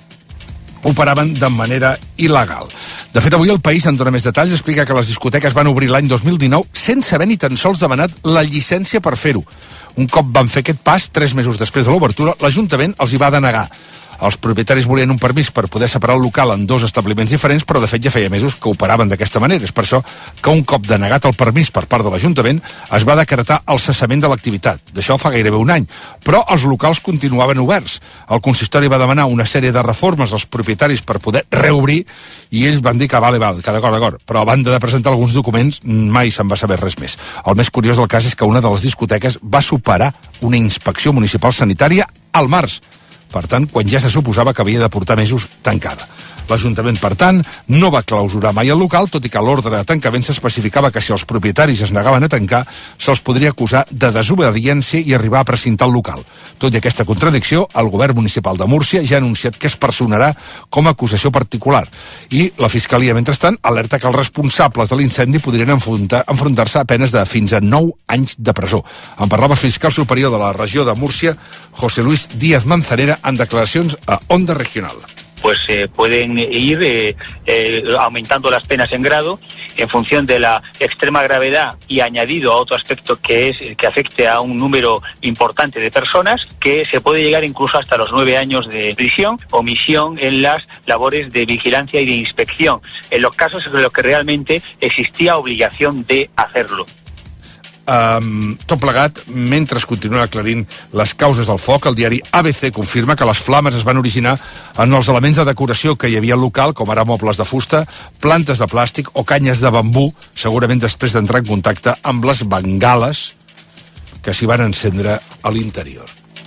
operaven de manera il·legal. De fet, avui el País en dona més detalls, explica que les discoteques van obrir l'any dos mil dinou sense haver ni tan sols demanat la llicència per fer-ho. Un cop van fer aquest pas, tres mesos després de l'obertura, l'Ajuntament els hi va denegar. Els propietaris volien un permís per poder separar el local en dos establiments diferents, però de fet ja feia mesos que operaven d'aquesta manera. És per això que un cop denegat el permís per part de l'Ajuntament es va decretar el cessament de l'activitat. D'això fa gairebé un any. Però els locals continuaven oberts. El consistori va demanar una sèrie de reformes als propietaris per poder reobrir i ells van dir que vale, vale, que d'acord, d'acord. Però a banda de presentar alguns documents, mai se'n va saber res més. El més curiós del cas és que una de les discoteques va superar una inspecció municipal sanitària al març. Per tant, quan ja se suposava que havia de portar mesos tancada. L'Ajuntament, per tant, no va clausurar mai el local, tot i que l'ordre de tancament s'especificava que si els propietaris es negaven a tancar, se'ls podria acusar de desobediència i arribar a precintar el local. Tot i aquesta contradicció, el govern municipal de Múrcia ja ha anunciat que es personarà com a acusació particular. I la Fiscalia, mentrestant, alerta que els responsables de l'incendi podrien enfrontar, enfrontar-se a penes de fins a nou anys de presó. En parlava el fiscal superior de la regió de Múrcia, José Luis Díaz Manzanera, en declaracions a Onda Regional. Pues eh, pueden ir eh, eh, aumentando las penas en grado en función de la extrema gravedad y añadido a otro aspecto que es que afecte a un número importante de personas, que se puede llegar incluso hasta los nueve años de prisión, omisión en las labores de vigilancia y de inspección, en los casos en los que realmente existía obligación de hacerlo. Um, tot plegat, mentre es continuen aclarint les causes del foc, el diari A B C confirma que les flames es van originar en els elements de decoració que hi havia al local, com ara mobles de fusta, plantes de plàstic o canyes de bambú, segurament després d'entrar en contacte amb les bengales que s'hi van encendre a l'interior.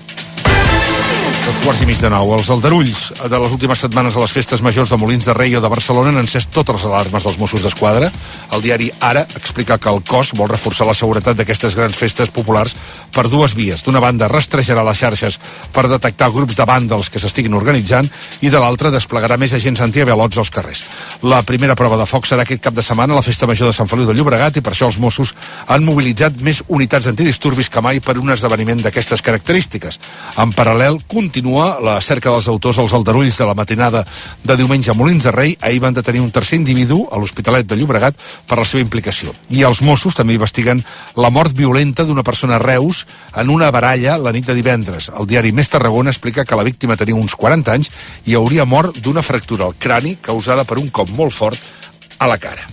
Dos quarts i mig de nou. Els aldarulls de les últimes setmanes a les festes majors de Molins de Rei o de Barcelona han encès totes les alarmes dels Mossos d'Esquadra. El diari Ara explica que el cos vol reforçar la seguretat d'aquestes grans festes populars per dues vies. D'una banda, rastrejarà les xarxes per detectar grups de vàndals que s'estiguin organitzant i de l'altra, desplegarà més agents antiavalots als carrers. La primera prova de foc serà aquest cap de setmana a la festa major de Sant Feliu de Llobregat i per això els Mossos han mobilitzat més unitats antidisturbis que mai per un esdeveniment d'aquestes característiques. En paral·lel, continua la cerca dels autors als aldarulls de la matinada de diumenge a Molins de Rei. Ahir van detenir un tercer individu a l'Hospitalet de Llobregat per la seva implicació. I els Mossos també investiguen la mort violenta d'una persona a Reus en una baralla la nit de divendres. El diari Més Tarragona explica que la víctima tenia uns quaranta anys i hauria mort d'una fractura al crani causada per un cop molt fort a la cara.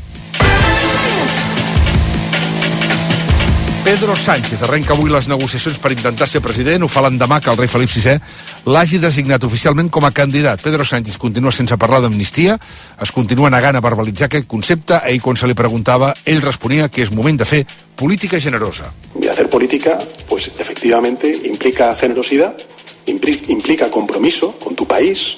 Pedro Sánchez arrenca avui les negociacions per intentar ser president. Ho fa l'endemà que el rei Felip sisè l'hagi designat oficialment com a candidat. Pedro Sánchez continua sense parlar d'amnistia, es continua negant a verbalitzar aquest concepte. Ell, quan se li preguntava, ell responia que és moment de fer política generosa. Y hacer política, pues efectivamente implica generosidad, implica compromiso con tu país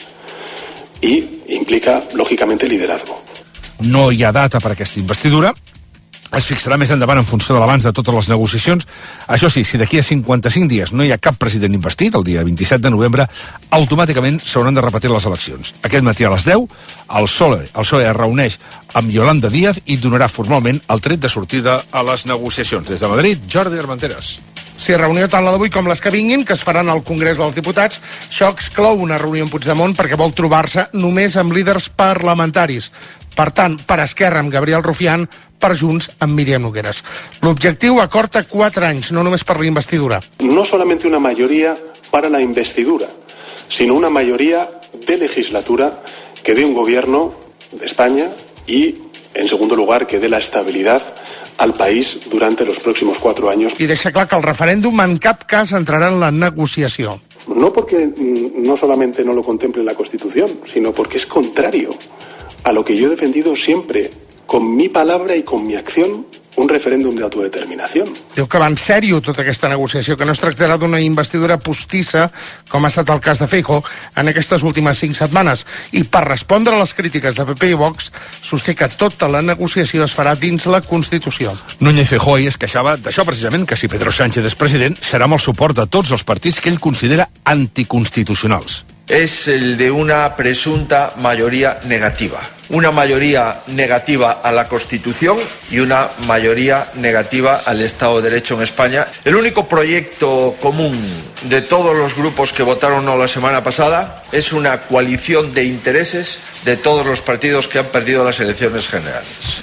y implica, lógicamente, liderazgo. No hi ha data per aquesta investidura. es fixarà més endavant en funció de l'avanç de totes les negociacions. Això sí, si d'aquí a cinquanta-cinc dies no hi ha cap president investit, el dia vint-i-set de novembre, automàticament s'hauran de repetir les eleccions. Aquest matí a les deu, el P S O E, el P S O E es reuneix amb Yolanda Díaz i donarà formalment el tret de sortida a les negociacions. Des de Madrid, Jordi Armenteres. Sí, reunió tant la d'avui com les que vinguin, que es faran al Congrés dels Diputats. Això exclou una reunió amb Puigdemont perquè vol trobar-se només amb líders parlamentaris. Per tant, per Esquerra amb Gabriel Rufián, per Junts amb Míriam Nogueras. L'objectiu acorta quatre anys, no només per la investidura. No solamente una mayoría para la investidura, sino una mayoría de legislatura que dé un gobierno de España y, en segundo lugar, que dé la estabilidad al país durante los próximos cuatro años. I deixa clar que el referèndum en cap cas entrarà en la negociació. No porque no solamente no lo contemple la Constitución, sino porque es contrario a lo que yo he defendido siempre, con mi palabra y con mi acción, un referèndum d'autodeterminació. Diu que va en sèrio tota aquesta negociació, que no es tractarà d'una investidura postissa, com ha estat el cas de Feijóo en aquestes últimes cinc setmanes. I per respondre a les crítiques de P P i Vox, sosté que tota la negociació es farà dins la Constitució. Núñez Feijóo es queixava d'això precisament, que si Pedro Sánchez és president, serà amb el suport de tots els partits que ell considera anticonstitucionals. Es el de una presunta mayoría negativa. Una mayoría negativa a la Constitución y una mayoría negativa al Estado de Derecho en España. El único proyecto común de todos los grupos que votaron no la semana pasada es una coalición de intereses de todos los partidos que han perdido las elecciones generales.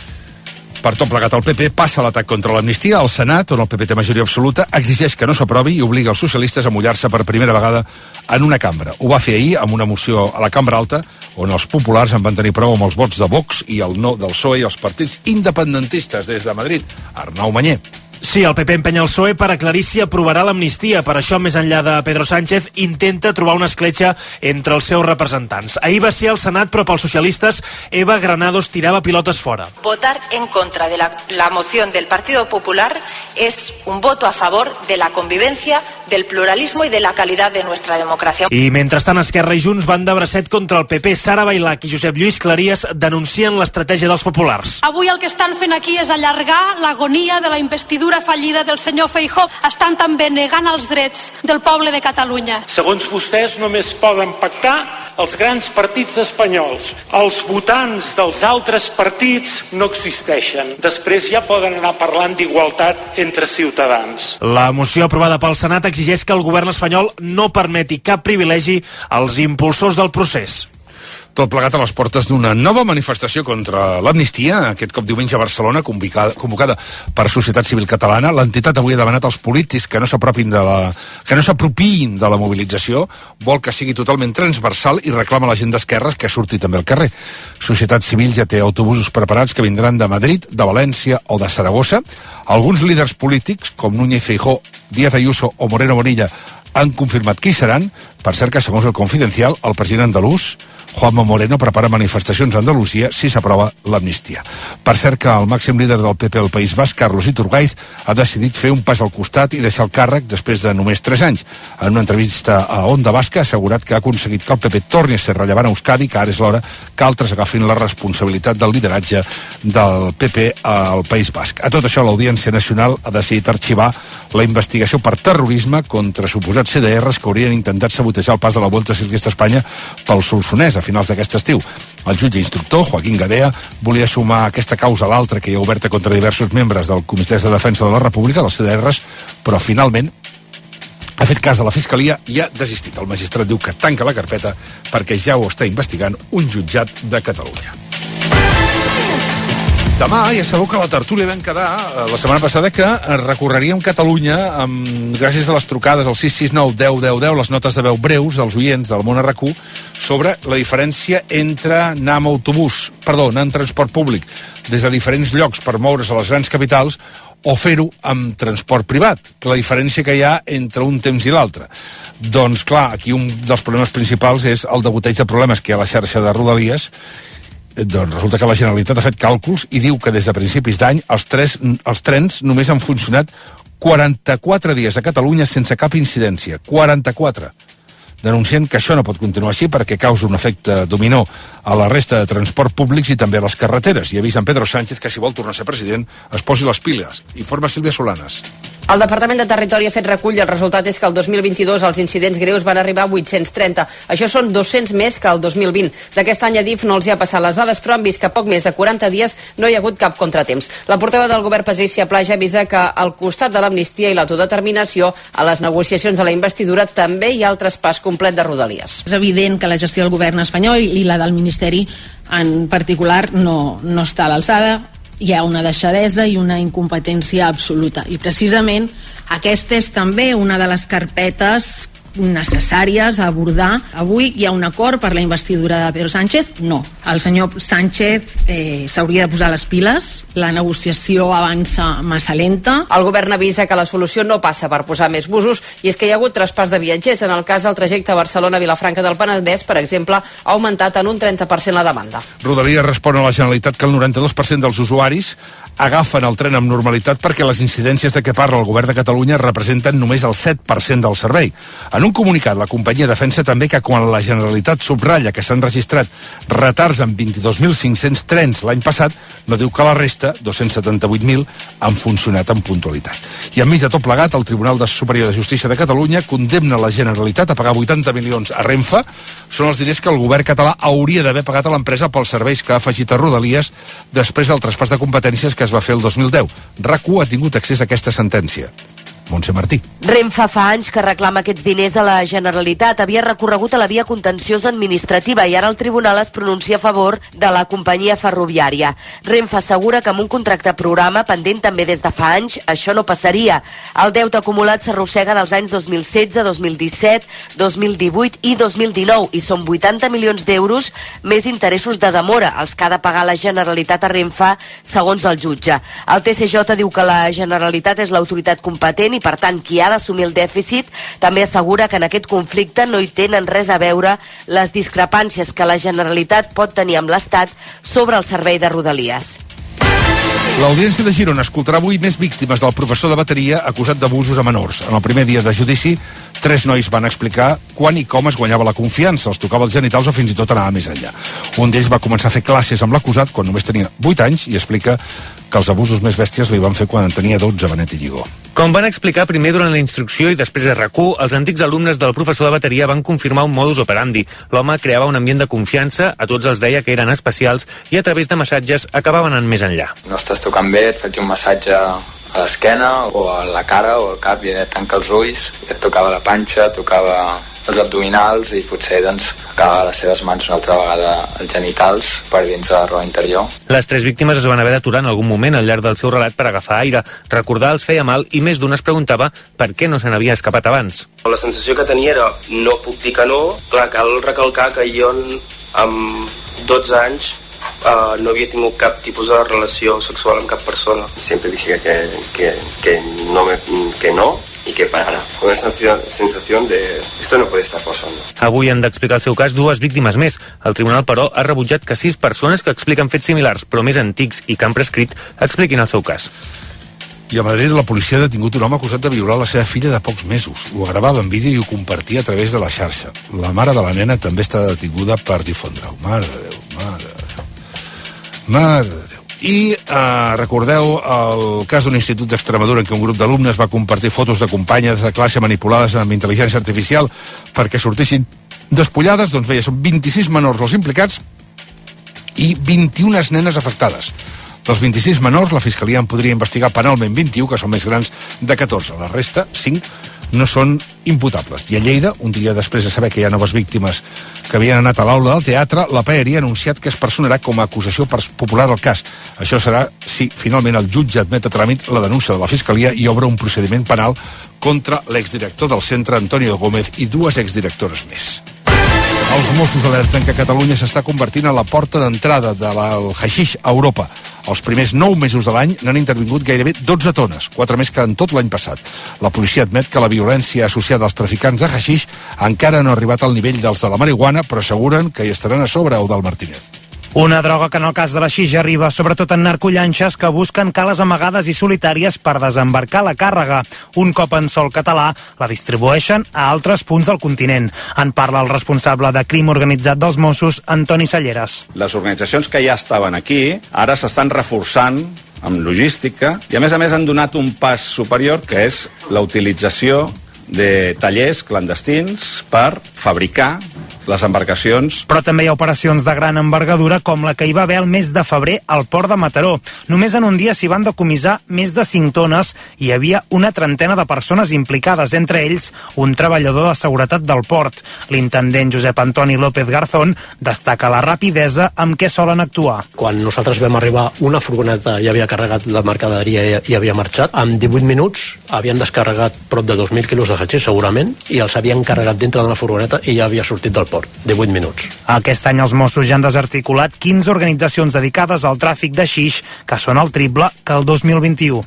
Per tot plegat, el P P passa l'atac contra l'amnistia al Senat, on el P P té majoria absoluta, exigeix que no s'aprovi i obliga els socialistes a mullar-se per primera vegada en una cambra. Ho va fer ahir amb una moció a la cambra alta, on els populars en van tenir prou amb els vots de Vox i el no del P S O E i els partits independentistes. Des de Madrid, Arnau Manyer. Sí, el P P empenya el P S O E per aclarir si aprovarà l'amnistia. Per això, més enllà de Pedro Sánchez, intenta trobar una escletxa entre els seus representants. Ahir va ser al Senat, però pels socialistes, Eva Granados tirava pilotes fora. Votar en contra de la, la moción del Partido Popular es un voto a favor de la convivencia, del pluralismo y de la calidad de nuestra democracia. I mentrestant, Esquerra i Junts van de bracet contra el P P. Sara Bailac i Josep Lluís Claries denuncien l'estratègia dels populars. Avui el que estan fent aquí és allargar l'agonia de la investidura fallida del senyor Feijóo. Estan també negant els drets del poble de Catalunya. Segons vostès, només poden pactar els grans partits espanyols. Els votants dels altres partits no existeixen. Després ja poden anar parlant d'igualtat entre ciutadans. La moció aprovada pel Senat exigeix que el govern espanyol no permeti cap privilegi als impulsors del procés. Tot plegat a les portes d'una nova manifestació contra l'amnistia, aquest cop diumenge a Barcelona, convocada, convocada per Societat Civil Catalana. L'entitat avui ha demanat als polítics que no s'apropin de la, que no s'apropiïn de la mobilització, vol que sigui totalment transversal i reclama a la gent d'esquerres que surti també al carrer. Societat Civil ja té autobusos preparats que vindran de Madrid, de València o de Saragossa. Alguns líders polítics, com Núñez Feijóo, Díaz Ayuso o Moreno Bonilla, han confirmat qui seran. Per cert que, segons el Confidencial, el president andalús, Juanma Moreno, prepara manifestacions a Andalusia si s'aprova l'amnistia. Per cert que el màxim líder del P P al País Basc, Carlos Iturgaiz, ha decidit fer un pas al costat i deixar el càrrec després de només tres anys. En una entrevista a Onda Basca ha assegurat que ha aconseguit que el P P torni a ser rellevant a Euskadi, que ara és l'hora que altres agafin la responsabilitat del lideratge del P P al País Basc. A tot això, l'Audiència Nacional ha decidit arxivar la investigació per terrorisme contra suposats C D Rs que haurien intentat sabotejar el pas de la Volta Ciclista a Espanya pel Solsonès a finals d'aquest estiu. El jutge instructor, Joaquín Gadea, volia sumar aquesta causa a l'altra que hi ha oberta contra diversos membres del Comitè de Defensa de la República, dels C D Rs, però finalment ha fet cas a la Fiscalia i ha desistit. El magistrat diu que tanca la carpeta perquè ja ho està investigant un jutjat de Catalunya. Demà ja sabeu que a la tertúlia vam quedar la setmana passada que recorreríem Catalunya amb, gràcies a les trucades al sis sis nou deu deu deu, les notes de veu breus dels oients del món R Q sobre la diferència entre anar amb autobús, perdó, anar en transport públic des de diferents llocs per moure's a les grans capitals o fer-ho amb transport privat, que la diferència que hi ha entre un temps i l'altre. Doncs clar, aquí un dels problemes principals és el degoteig de problemes que hi ha a la xarxa de Rodalies. Doncs resulta que la Generalitat ha fet càlculs i diu que des de principis d'any els, tres, els trens només han funcionat quaranta-quatre dies a Catalunya sense cap incidència. quaranta-quatre. denunciant que això no pot continuar així perquè causa un efecte dominó a la resta de transport públics i també a les carreteres. I avisen Pedro Sánchez que si vol tornar a ser president es posi les piles. Informa Sílvia Solanes. El Departament de Territori ha fet recull i el resultat és que el dos mil vint-i-dos els incidents greus van arribar a vuit-cents trenta. Això són dos-cents més que el dos mil vint. D'aquest any a D I F no els hi ha passat les dades, però han vist que poc més de quaranta dies no hi ha hagut cap contratemps. La portaveu del govern, Patrícia Plaja, avisa que al costat de l'amnistia i l'autodeterminació, a les negociacions de la investidura també hi ha el traspàs complet de Rodalies. És evident que la gestió del govern espanyol i la del Ministeri en particular no, no està a l'alçada. Hi ha una deixadesa i una incompetència absoluta. I precisament aquesta és també una de les carpetes necessàries a abordar. Avui hi ha un acord per la investidura de Pedro Sánchez? No. El senyor Sánchez eh, s'hauria de posar les piles. La negociació avança massa lenta. El govern avisa que la solució no passa per posar més busos i és que hi ha hagut traspàs de viatgers. En el cas del trajecte Barcelona-Vilafranca del Penedès, per exemple, ha augmentat en un trenta per cent la demanda. Rodalies respon a la Generalitat que el noranta-dos per cent dels usuaris agafen el tren amb normalitat perquè les incidències de què parla el govern de Catalunya representen només el set per cent del servei. En un comunicat, la companyia defensa també que quan la Generalitat subratlla que s'han registrat retards en vint-i-dos mil cinc-cents trens l'any passat, no diu que la resta, dos-cents setanta-vuit mil, han funcionat amb puntualitat. I enmig de tot plegat, el Tribunal Superior de Justícia de Catalunya condemna la Generalitat a pagar vuitanta milions a Renfe. Són els diners que el govern català hauria d'haver pagat a l'empresa pels serveis que ha afegit a Rodalies després del traspàs de competències que es va fer el dos mil deu. RAC1 ha tingut accés a aquesta sentència. Montse Martí. Renfe fa anys que reclama aquests diners a la Generalitat. Havia recorregut a la via contenciosa administrativa i ara el tribunal es pronuncia a favor de la companyia ferroviària. Renfe assegura que amb un contracte programa pendent també des de fa anys això no passaria. El deute acumulat s'arrossega dels anys dos mil setze, dos mil disset, dos mil divuit i dos mil dinou i són vuitanta milions d'euros més interessos de demora, els que ha de pagar la Generalitat a Renfe segons el jutge. El T C J diu que la Generalitat és l'autoritat competent i per tant qui ha d'assumir el dèficit. També assegura que en aquest conflicte no hi tenen res a veure les discrepàncies que la Generalitat pot tenir amb l'Estat sobre el servei de Rodalies. L'Audiència de Girona escoltarà avui més víctimes del professor de bateria acusat d'abusos a menors. En el primer dia de judici, tres nois van explicar quan i com es guanyava la confiança, els tocava els genitals o fins i tot anava més enllà. Un d'ells va començar a fer classes amb l'acusat quan només tenia vuit anys i explica que els abusos més bèsties li van fer quan en tenia dotze, Benet i Lligó. Com van explicar primer durant la instrucció i després a RAC u, els antics alumnes del professor de bateria van confirmar un modus operandi. L'home creava un ambient de confiança, a tots els deia que eren especials i a través de massatges acabaven anant més enllà. No estàs tocant bé, et faig un massatge a l'esquena o a la cara o al cap i et tanca els ulls, i et tocava la panxa, tocava els abdominals i potser doncs acabava les seves mans una altra vegada als genitals per dins de la roba interior. Les tres víctimes es van haver d'aturar en algun moment al llarg del seu relat per agafar aire. Recordar els feia mal i més d'un es preguntava per què no se n'havia escapat abans. La sensació que tenia era no puc dir que no. Clar, cal recalcar que jo amb dotze anys uh, no havia tingut cap tipus de relació sexual amb cap persona. Sempre dije que, que, que, no, me, que no y que parara. Una sensació de esto no puede estar pasando. Avui han d'explicar el seu cas dues víctimes més. El tribunal, però, ha rebutjat que sis persones que expliquen fets similars, però més antics i que han prescrit, expliquin el seu cas. I a Madrid la policia ha detingut un home acusat de violar la seva filla de pocs mesos. Ho gravava en vídeo i ho compartia a través de la xarxa. La mare de la nena també està detinguda per difondre-ho. Mare de Déu, mare de Déu. Mare de Déu. I eh, recordeu el cas d'un institut d'Extremadura en què un grup d'alumnes va compartir fotos de companyes de classe manipulades amb intel·ligència artificial perquè sortissin despullades. Doncs bé, són vint-i-sis menors els implicats i vint-i-una nenes afectades. Dels vint-i-sis menors, la Fiscalia en podria investigar penalment vint-i-u, que són més grans de catorze. La resta, cinc, no són imputables. I a Lleida, un dia després de saber que hi ha noves víctimes que havien anat a l'aula del teatre, la P R I ha anunciat que es personarà com a acusació popular al cas. Això serà si finalment el jutge admet a tràmit la denúncia de la Fiscalia i obre un procediment penal contra l'exdirector del centre, Antonio Gómez, i dues exdirectores més. Els Mossos alerten que Catalunya s'està convertint en la porta d'entrada del haixix a Europa. Els primers nou mesos de l'any n'han intervingut gairebé dotze tones, quatre més que en tot l'any passat. La policia admet que la violència associada als traficants de haixix encara no ha arribat al nivell dels de la marihuana, però asseguren que hi estaran a sobre, Eudald Martínez. Una droga que en el cas de la xix arriba sobretot en narcollanxes que busquen cales amagades i solitàries per desembarcar la càrrega. Un cop en sol català, la distribueixen a altres punts del continent. En parla el responsable de crim organitzat dels Mossos, Antoni Salleres. Les organitzacions que ja estaven aquí ara s'estan reforçant amb logística i a més a més han donat un pas superior, que és la utilització de tallers clandestins per fabricar les embarcacions. Però també hi ha operacions de gran envergadura com la que hi va haver el mes de febrer al port de Mataró. Només en un dia s'hi van decomissar més de cinc tones i hi havia una trentena de persones implicades, entre ells un treballador de seguretat del port. L'intendent Josep Antoni López Garzón destaca la rapidesa amb què solen actuar. Quan nosaltres vam arribar, una furgoneta ja havia carregat la mercaderia i havia marxat. En divuit minuts havien descarregat prop de dos mil quilos de hatxix, segurament, i els havien carregat dintre de la furgoneta i ja havia sortit del port. divuit minuts. Aquest any els Mossos ja han desarticulat quinze organitzacions dedicades al tràfic de xix, que són el triple que el dos mil vint-i-u.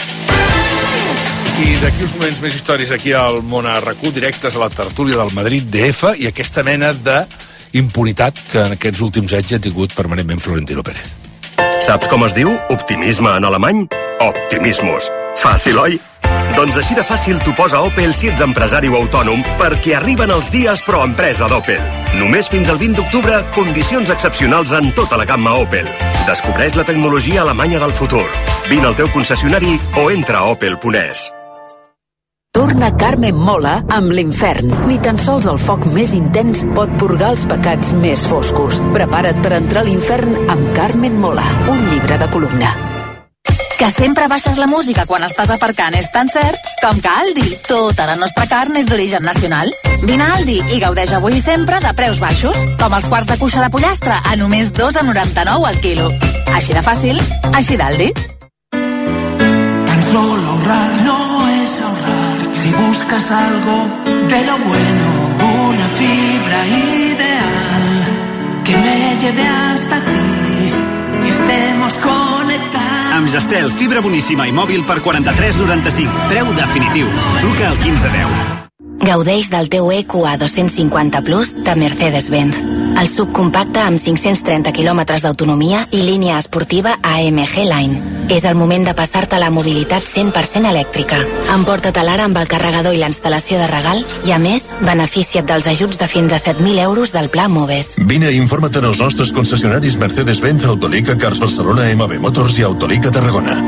I d'aquí uns moments més històries aquí al Món a RAC1, directes a la tertúlia del Madrid D F i aquesta mena d'impunitat que en aquests últims anys ha tingut permanentment Florentino Pérez. Saps com es diu optimisme en alemany? Optimismus. Fàcil, oi? Doncs així de fàcil t'ho posa Opel si ets empresari o autònom, perquè arriben els dies pro empresa d'Opel. Només fins al vint d'octubre, condicions excepcionals en tota la gamma Opel. Descobreix la tecnologia alemanya del futur. Vine al teu concessionari o entra a opel punt es. Torna Carmen Mola amb l'Infern. Ni tan sols el foc més intens pot purgar els pecats més foscos. Prepara't per entrar a l'infern amb Carmen Mola, un llibre de columna. Que sempre baixes la música quan estàs aparcant és tan cert com que Aldi. Tota la nostra carn és d'origen nacional. Vine a Aldi i gaudeix avui i sempre de preus baixos, com els quarts de cuixa de pollastre a només dos coma noranta-nou al quilo. Així de fàcil, així d'Aldi. Tan solo ahorrar no es ahorrar. Si buscas algo de lo bueno, una fibra ideal que me lleve hasta ti y estemos conectados. Amb Gestel, fibra boníssima i mòbil per quaranta-tres noranta-cinc. Preu definitiu. Truca al quinze deu. Gaudeix del teu E Q A dos-cents cinquanta Plus de Mercedes-Benz. El subcompacte amb cinc-cents trenta quilòmetres d'autonomia i línia esportiva A M G Line. És el moment de passar-te a la mobilitat cent per cent elèctrica. Emporta-te l'ara amb el carregador i la instal·lació de regal i, a més, beneficia't dels ajuts de fins a set mil euros del Pla Moves. Vine i informa't en els nostres concessionaris Mercedes-Benz, Autolica, Cars Barcelona, M B Motors i Autolica Tarragona.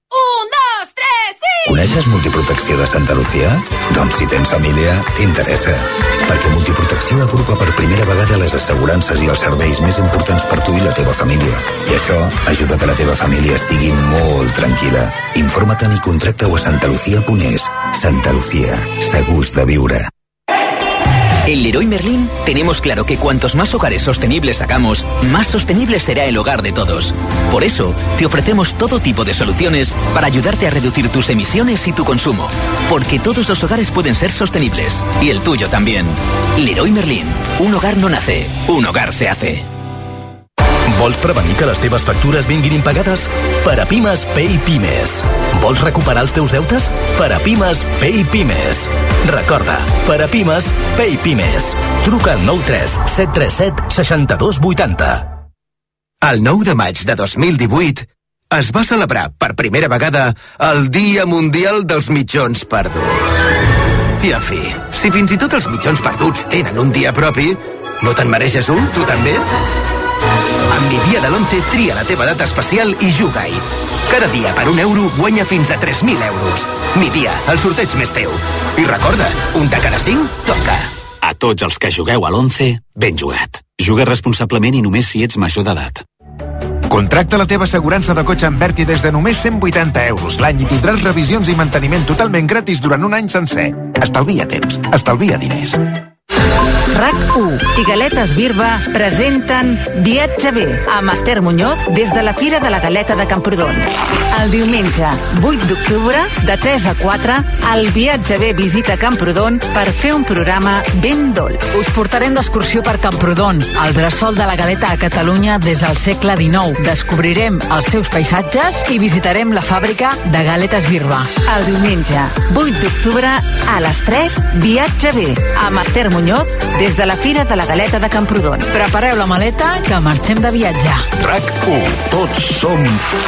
Coneixes Multiprotecció de Santa Lucía? Doncs si tens família, t'interessa. Perquè Multiprotecció agrupa per primera vegada les assegurances i els serveis més importants per tu i la teva família. I això ajuda que la teva família estigui molt tranquil·la. Informa-te'n i contracta-ho a santalucia punt es. Santa Lucía, segurs de viure. En Leroy Merlin tenemos claro que cuantos más hogares sostenibles hagamos, más sostenible será el hogar de todos. Por eso, te ofrecemos todo tipo de soluciones para ayudarte a reducir tus emisiones y tu consumo. Porque todos los hogares pueden ser sostenibles. Y el tuyo también. Leroy Merlin. Un hogar no nace, un hogar se hace. Vols prevenir que les teves factures vinguin impagades? Per a Pimes, Pay Pimes. Vols recuperar els teus deutes? Per a Pimes, Pay Pimes. Recorda, per a Pimes, Pay Pimes. Truca al nou tres set tres set sis dos vuit zero. El nou de maig de dos mil divuit es va celebrar per primera vegada el Dia Mundial dels Mitjons Perduts. I en fi, si fins i tot els mitjons perduts tenen un dia propi, no te'n mereixes un, tu també? Amb Mi Dia de l'onze tria la teva data especial i juga-hi. Cada dia per un euro guanya fins a tres mil euros. Mi Dia, el sorteig més teu. I recorda, un de cada cinc toca. A tots els que jugueu a l'onze, ben jugat. Juga responsablement i només si ets major d'edat. Contracta la teva assegurança de cotxe amb Berti des de només cent vuitanta euros l'any i tindràs revisions i manteniment totalment gratis durant un any sencer. Estalvia temps, estalvia diners. RAC u i Galetes Birba presenten Viatge bé amb Esther Muñoz des de la Fira de la Galeta de Camprodon. El diumenge vuit d'octubre de tres a quatre el Viatge bé visita Camprodon per fer un programa ben dolç. Us portarem d'excursió per Camprodon, el bressol de la galeta a Catalunya des del segle dinou. Descobrirem els seus paisatges i visitarem la fàbrica de Galetes Birba. El diumenge vuit d'octubre a les tres Viatge bé amb Esther Muñoz des des de la Fira de la Galeta de Camprodon. Prepareu la maleta, que marxem de viatge. RAC u. Tots som...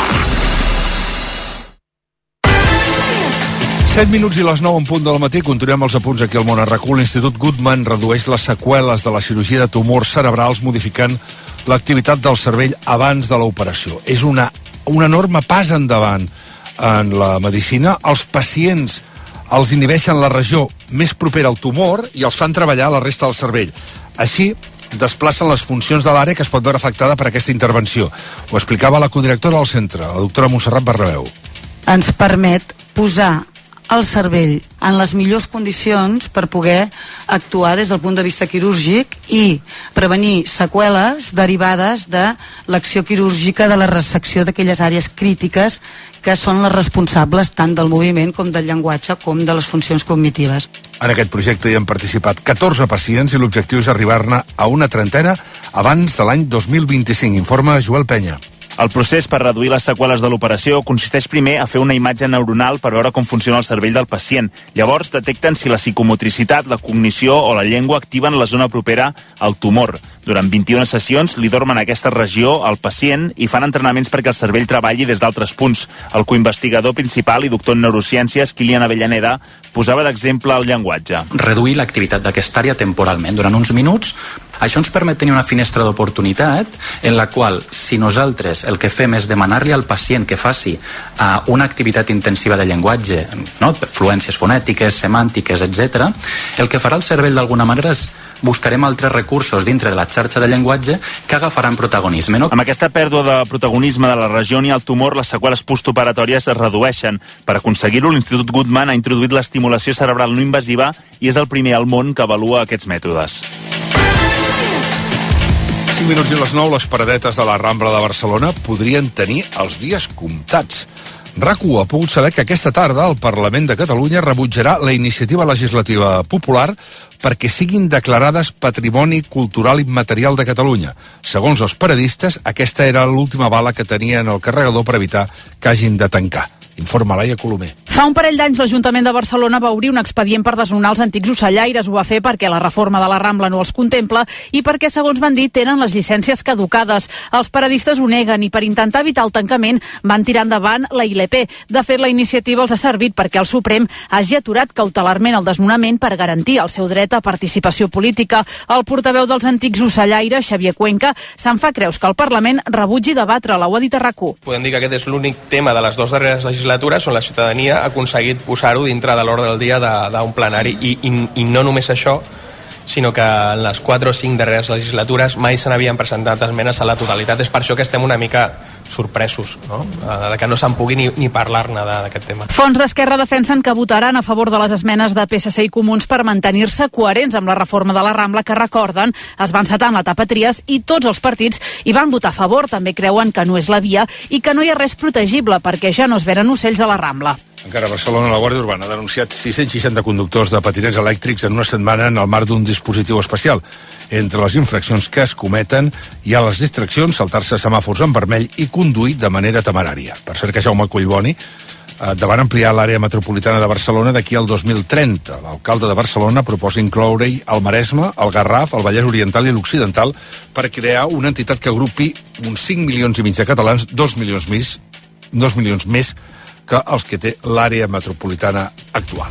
set minuts i les nou en punt del matí. Continuem els apunts aquí al món. A RAC u, l'Institut Guttmann redueix les seqüeles de la cirurgia de tumors cerebrals modificant l'activitat del cervell abans de l'operació. És una, un enorme pas endavant en la medicina. Els pacients els inhibeixen la regió més propera al tumor i els fan treballar la resta del cervell. Així, desplacen les funcions de l'àrea que es pot veure afectada per aquesta intervenció. Ho explicava la codirectora del centre, la doctora Montserrat Bernabéu. Ens permet posar el cervell en les millors condicions per poder actuar des del punt de vista quirúrgic i prevenir seqüeles derivades de l'acció quirúrgica de la resecció d'aquelles àrees crítiques que són les responsables tant del moviment com del llenguatge com de les funcions cognitives. En aquest projecte hi han participat catorze pacients i l'objectiu és arribar-ne a una trentena abans de l'any dos mil vint-i-cinc, informa Joel Penya. El procés per reduir les seqüeles de l'operació consisteix primer a fer una imatge neuronal per veure com funciona el cervell del pacient. Llavors detecten si la psicomotricitat, la cognició o la llengua activen la zona propera al tumor. Durant vint-i-una sessions li dormen aquesta regió al pacient i fan entrenaments perquè el cervell treballi des d'altres punts. El coinvestigador principal i doctor en neurociències, Kilian Avellaneda, posava d'exemple el llenguatge. Reduir l'activitat d'aquesta àrea temporalment durant uns minuts. Això ens permet tenir una finestra d'oportunitat en la qual, si nosaltres el que fem és demanar-li al pacient que faci uh, una activitat intensiva de llenguatge, no? Fluències fonètiques, semàntiques, etcètera, el que farà el cervell d'alguna manera és buscarem altres recursos dintre de la xarxa de llenguatge que agafaran protagonisme. No? Amb aquesta pèrdua de protagonisme de la regió ni al tumor, les seqüeles postoperatòries es redueixen. Per aconseguir-ho, l'Institut Guttmann ha introduït l'estimulació cerebral no invasiva i és el primer al món que avalua aquests mètodes. cinc minuts i les nou, les paradetes de la Rambla de Barcelona podrien tenir els dies comptats. RAC u ha pogut saber que aquesta tarda el Parlament de Catalunya rebutjarà la iniciativa legislativa popular perquè siguin declarades Patrimoni Cultural Immaterial de Catalunya. Segons els paradistes, aquesta era l'última bala que tenien al carregador per evitar que hagin de tancar. Informa Laia Colomer. Fa un parell d'anys l'Ajuntament de Barcelona va obrir un expedient per desnonar els antics ocellaires. Ho va fer perquè la reforma de la Rambla no els contempla i perquè, segons van dir, tenen les llicències caducades. Els paradistes ho neguen i per intentar evitar el tancament van tirar endavant la I L P. De fet, la iniciativa els ha servit perquè el Suprem hagi aturat cautelarment el desnonament per garantir el seu dret a participació política. El portaveu dels antics ocellaires, Xavier Cuenca, se'n fa creus que el Parlament rebutgi debatre-la. Ho ha dit a RAC u. Podem dir que aquest és l'únic tema de les dues darreres legislatures on la ciutadania ha aconseguit posar-ho dintre de l'ordre del dia d'un plenari i, i, i no només això, sinó que en les quatre o cinc darreres legislatures mai se n'havien presentat esmenes a la totalitat. És per això que estem una mica sorpresos, no? De que no se'n pugui ni, ni parlar-ne d'aquest tema. Fons d'Esquerra defensen que votaran a favor de les esmenes de P S C i Comuns per mantenir-se coherents amb la reforma de la Rambla que, recorden, es va encetar amb l'etapa Trias i tots els partits hi van votar a favor. També creuen que no és la via i que no hi ha res protegible perquè ja no es venen ocells a la Rambla. Encara a Barcelona, la Guàrdia Urbana ha denunciat sis-cents seixanta conductors de patinets elèctrics en una setmana en el marc d'un dispositiu especial. Entre les infraccions que es cometen hi ha les distraccions, saltar-se semàfors en vermell i conduir de manera temerària. Per cert que Jaume Collboni eh, van ampliar l'àrea metropolitana de Barcelona d'aquí al dos mil trenta. L'alcalde de Barcelona proposa incloure-hi el Maresme, el Garraf, el Vallès Oriental i l'Occidental per crear una entitat que agrupi uns cinc milions i mig de catalans, dos milions més, dos milions més que els que té l'àrea metropolitana actual.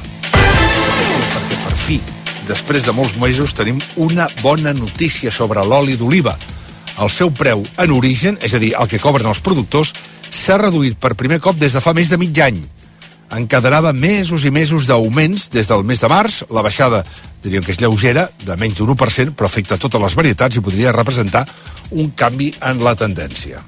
Perquè per fi, després de molts mesos, tenim una bona notícia sobre l'oli d'oliva. El seu preu en origen, és a dir, el que cobren els productors, s'ha reduït per primer cop des de fa més de mig any. Encadenava mesos i mesos d'augments des del mes de març. La baixada, diríem que és lleugera, de menys d'un u per cent, però afecta totes les varietats i podria representar un canvi en la tendència.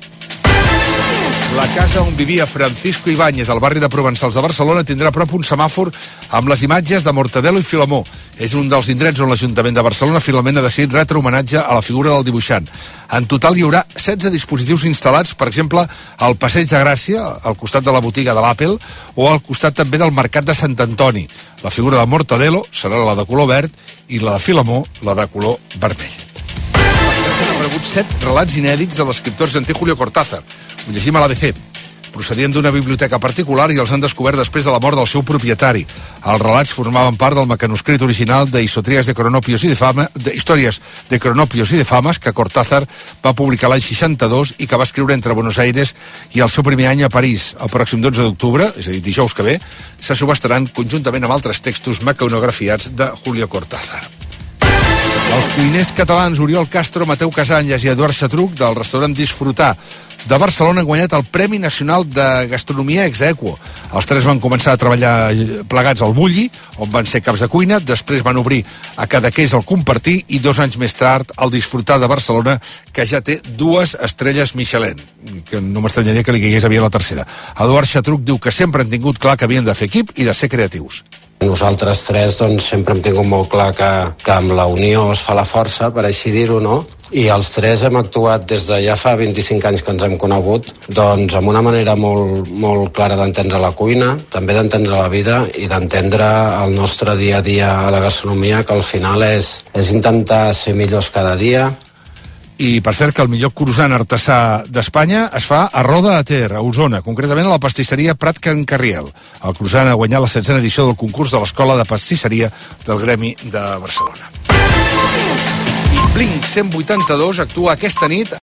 La casa on vivia Francisco Ibáñez, al barri de Provençals de Barcelona, tindrà a prop un semàfor amb les imatges de Mortadelo i Filemó. És un dels indrets on l'Ajuntament de Barcelona finalment ha decidit retre homenatge a la figura del dibuixant. En total hi haurà setze dispositius instal·lats, per exemple, al Passeig de Gràcia, al costat de la botiga de l'Apple, o al costat també del Mercat de Sant Antoni. La figura de Mortadelo serà la de color verd i la de Filemó, la de color vermell. Han rebut set relats inèdits de l'escriptor argentí Julio Cortázar. Ho llegim a l'A B C. procedien d'una biblioteca particular i els han descobert després de la mort del seu propietari. Els relats formaven part del mecanoscrit original de Historias de Cronopios y de Fama, de Històries de Cronopios y de Famas, que Cortázar va publicar l'any seixanta-dos i que va escriure entre Buenos Aires i el seu primer any a París. El pròxim dotze d'octubre, és a dir, dijous que ve, se subhastaran conjuntament amb altres textos mecanografiats de Julio Cortázar. Els cuiners catalans Oriol Castro, Mateu Casanllas i Eduard Xatruc del restaurant Disfrutar de Barcelona han guanyat el Premi Nacional de Gastronomia Ex Aequo. Els tres van començar a treballar plegats al Bulli, on van ser caps de cuina, després van obrir a Cadaqués el Compartir i dos anys més tard el Disfrutar de Barcelona, que ja té dues estrelles Michelin, que no m'estranyaria que li caigués aviat la tercera. Eduard Xatruc diu que sempre han tingut clar que havien de fer equip i de ser creatius. Nosaltres tres doncs, sempre hem tingut molt clar que, que amb la unió es fa la força, per així dir-ho, no? I els tres hem actuat des de ja fa vint-i-cinc anys que ens hem conegut, doncs amb una manera molt, molt clara d'entendre la cuina, també d'entendre la vida i d'entendre el nostre dia a dia a la gastronomia, que al final és, és intentar ser millors cada dia. I, per cert, que el millor croissant artesà d'Espanya es fa a Roda de Ter, a Osona, concretament a la pastisseria Prat Can Carriel. El croissant ha guanyat la setzena edició del concurs de l'Escola de Pastisseria del Gremi de Barcelona. I Blink cent vuitanta-dos actua aquesta nit